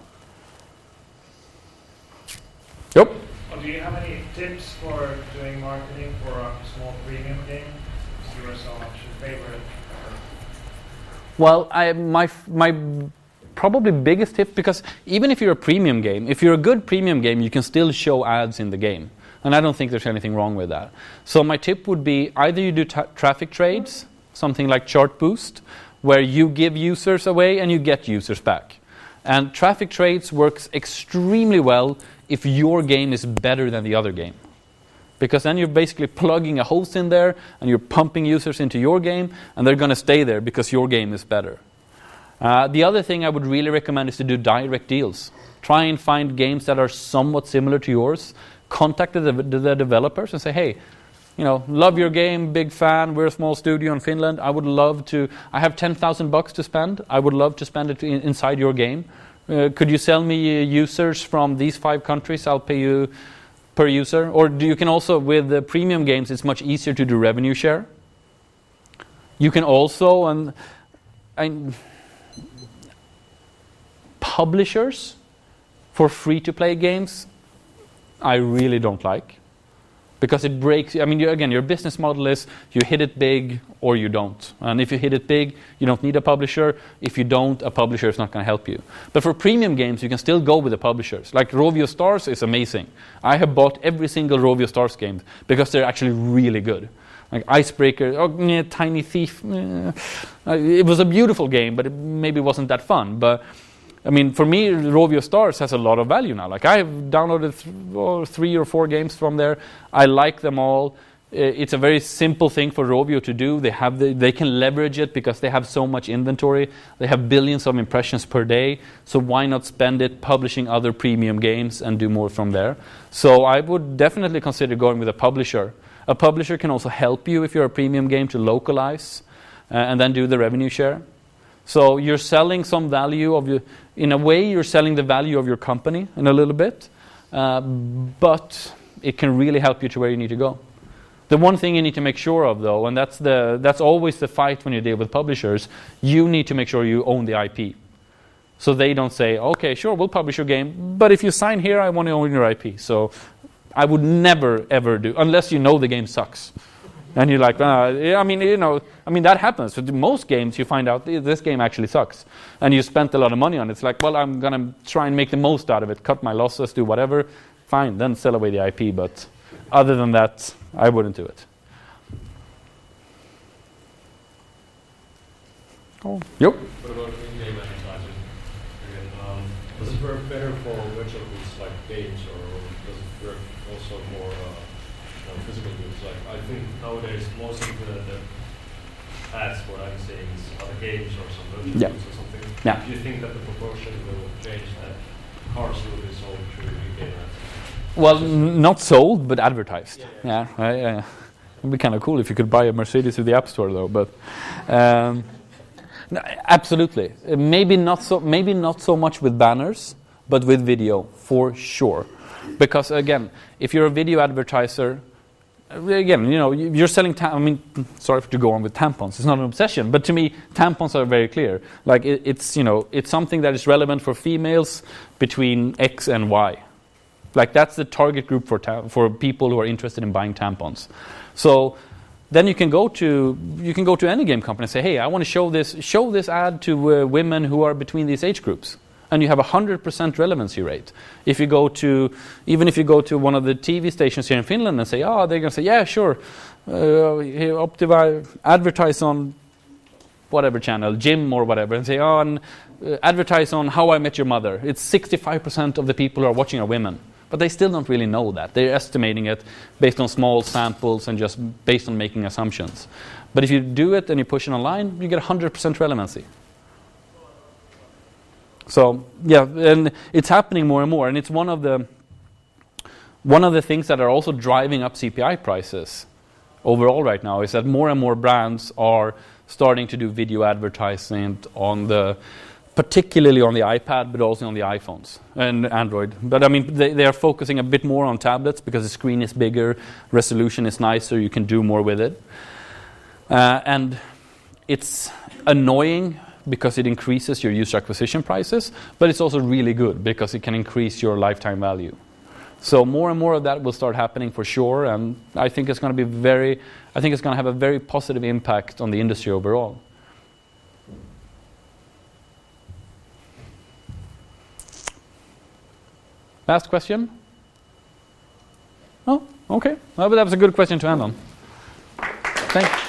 Yep. Do you have any tips for doing marketing for a small premium game? Because you are so much in favor of it. Well, my probably biggest tip, because even if you're a premium game, if you're a good premium game, you can still show ads in the game. And I don't think there's anything wrong with that. So my tip would be either you do traffic trades, something like Chart Boost, where you give users away and you get users back. And traffic trades works extremely well if your game is better than the other game. Because then you're basically plugging a host in there and you're pumping users into your game and they're going to stay there because your game is better. The other thing I would really recommend is to do direct deals. Try and find games that are somewhat similar to yours. Contact the developers and say, hey, love your game, big fan, we're a small studio in Finland. I have $10,000 to spend. I would love to spend it inside your game. Could you sell me users from these 5 countries? I'll pay you per user. Or you can also, with the premium games, it's much easier to do revenue share. You can also, publishers for free-to-play games, I really don't like. Because it breaks, your business model is you hit it big or you don't. And if you hit it big, you don't need a publisher. If you don't, a publisher is not going to help you. But for premium games, you can still go with the publishers. Like Rovio Stars is amazing. I have bought every single Rovio Stars game because they're actually really good. Like Icebreaker, Tiny Thief. It was a beautiful game, but it maybe wasn't that fun. But for me, Rovio Stars has a lot of value now. Like I've downloaded 3 or 4 games from there. I like them all. It's a very simple thing for Rovio to do. They can leverage it because they have so much inventory. They have billions of impressions per day. So why not spend it publishing other premium games and do more from there? So I would definitely consider going with a publisher. A publisher can also help you if you're a premium game to localize and then do the revenue share. So you're selling some value in a way you're selling the value of your company in a little bit, but it can really help you to where you need to go. The one thing you need to make sure of though, and that's always the fight when you deal with publishers, you need to make sure you own the IP. So they don't say, okay, sure, we'll publish your game, but if you sign here, I want to own your IP. So I would never, ever do, unless you know the game sucks. And you're like, that happens. With most games, you find out this game actually sucks. And you spent a lot of money on it. It's like, well, I'm going to try and make the most out of it, cut my losses, do whatever. Fine, then sell away the IP. But other than that, I wouldn't do it. Oh, yep. What about in-game advertising? Again, does it work better for virtual goods like games, or does it work also for physical goods? Like I think nowadays most of the ads, what I'm seeing, is other games or some virtual goods or something. Yeah. Do you think that the proportion will change, that cars will be sold through in-game ads? Well, not sold, but advertised. Yeah. It'd be kind of cool if you could buy a Mercedes through the App Store, though. But no, absolutely, maybe not so much with banners, but with video for sure. Because again, if you're a video advertiser, again, you're selling. Sorry to go on with tampons. It's not an obsession, but to me, tampons are very clear. Like it's something that is relevant for females between X and Y. Like that's the target group for people who are interested in buying tampons. So then you can go to any game company and say, hey, I want to show this ad to women who are between these age groups. And you have 100% relevancy rate. Even if you go to one of the TV stations here in Finland and say, they're going to say, yeah, sure, Optiva advertise on whatever channel, Jim or whatever, and say, advertise on How I Met Your Mother. It's 65% of the people who are watching are women. But they still don't really know that. They're estimating it based on small samples and just based on making assumptions. But if you do it and you push it online, you get 100% relevancy. So, yeah, and it's happening more and more. And it's one of the things that are also driving up CPI prices overall right now is that more and more brands are starting to do video advertising particularly on the iPad, but also on the iPhones and Android. But I mean, they are focusing a bit more on tablets because the screen is bigger, resolution is nicer, you can do more with it. And it's annoying because it increases your user acquisition prices, but it's also really good because it can increase your lifetime value. So more and more of that will start happening for sure, and I think it's going to have a very positive impact on the industry overall. Last question? Oh, okay. Well, but that was a good question to end on. Thanks.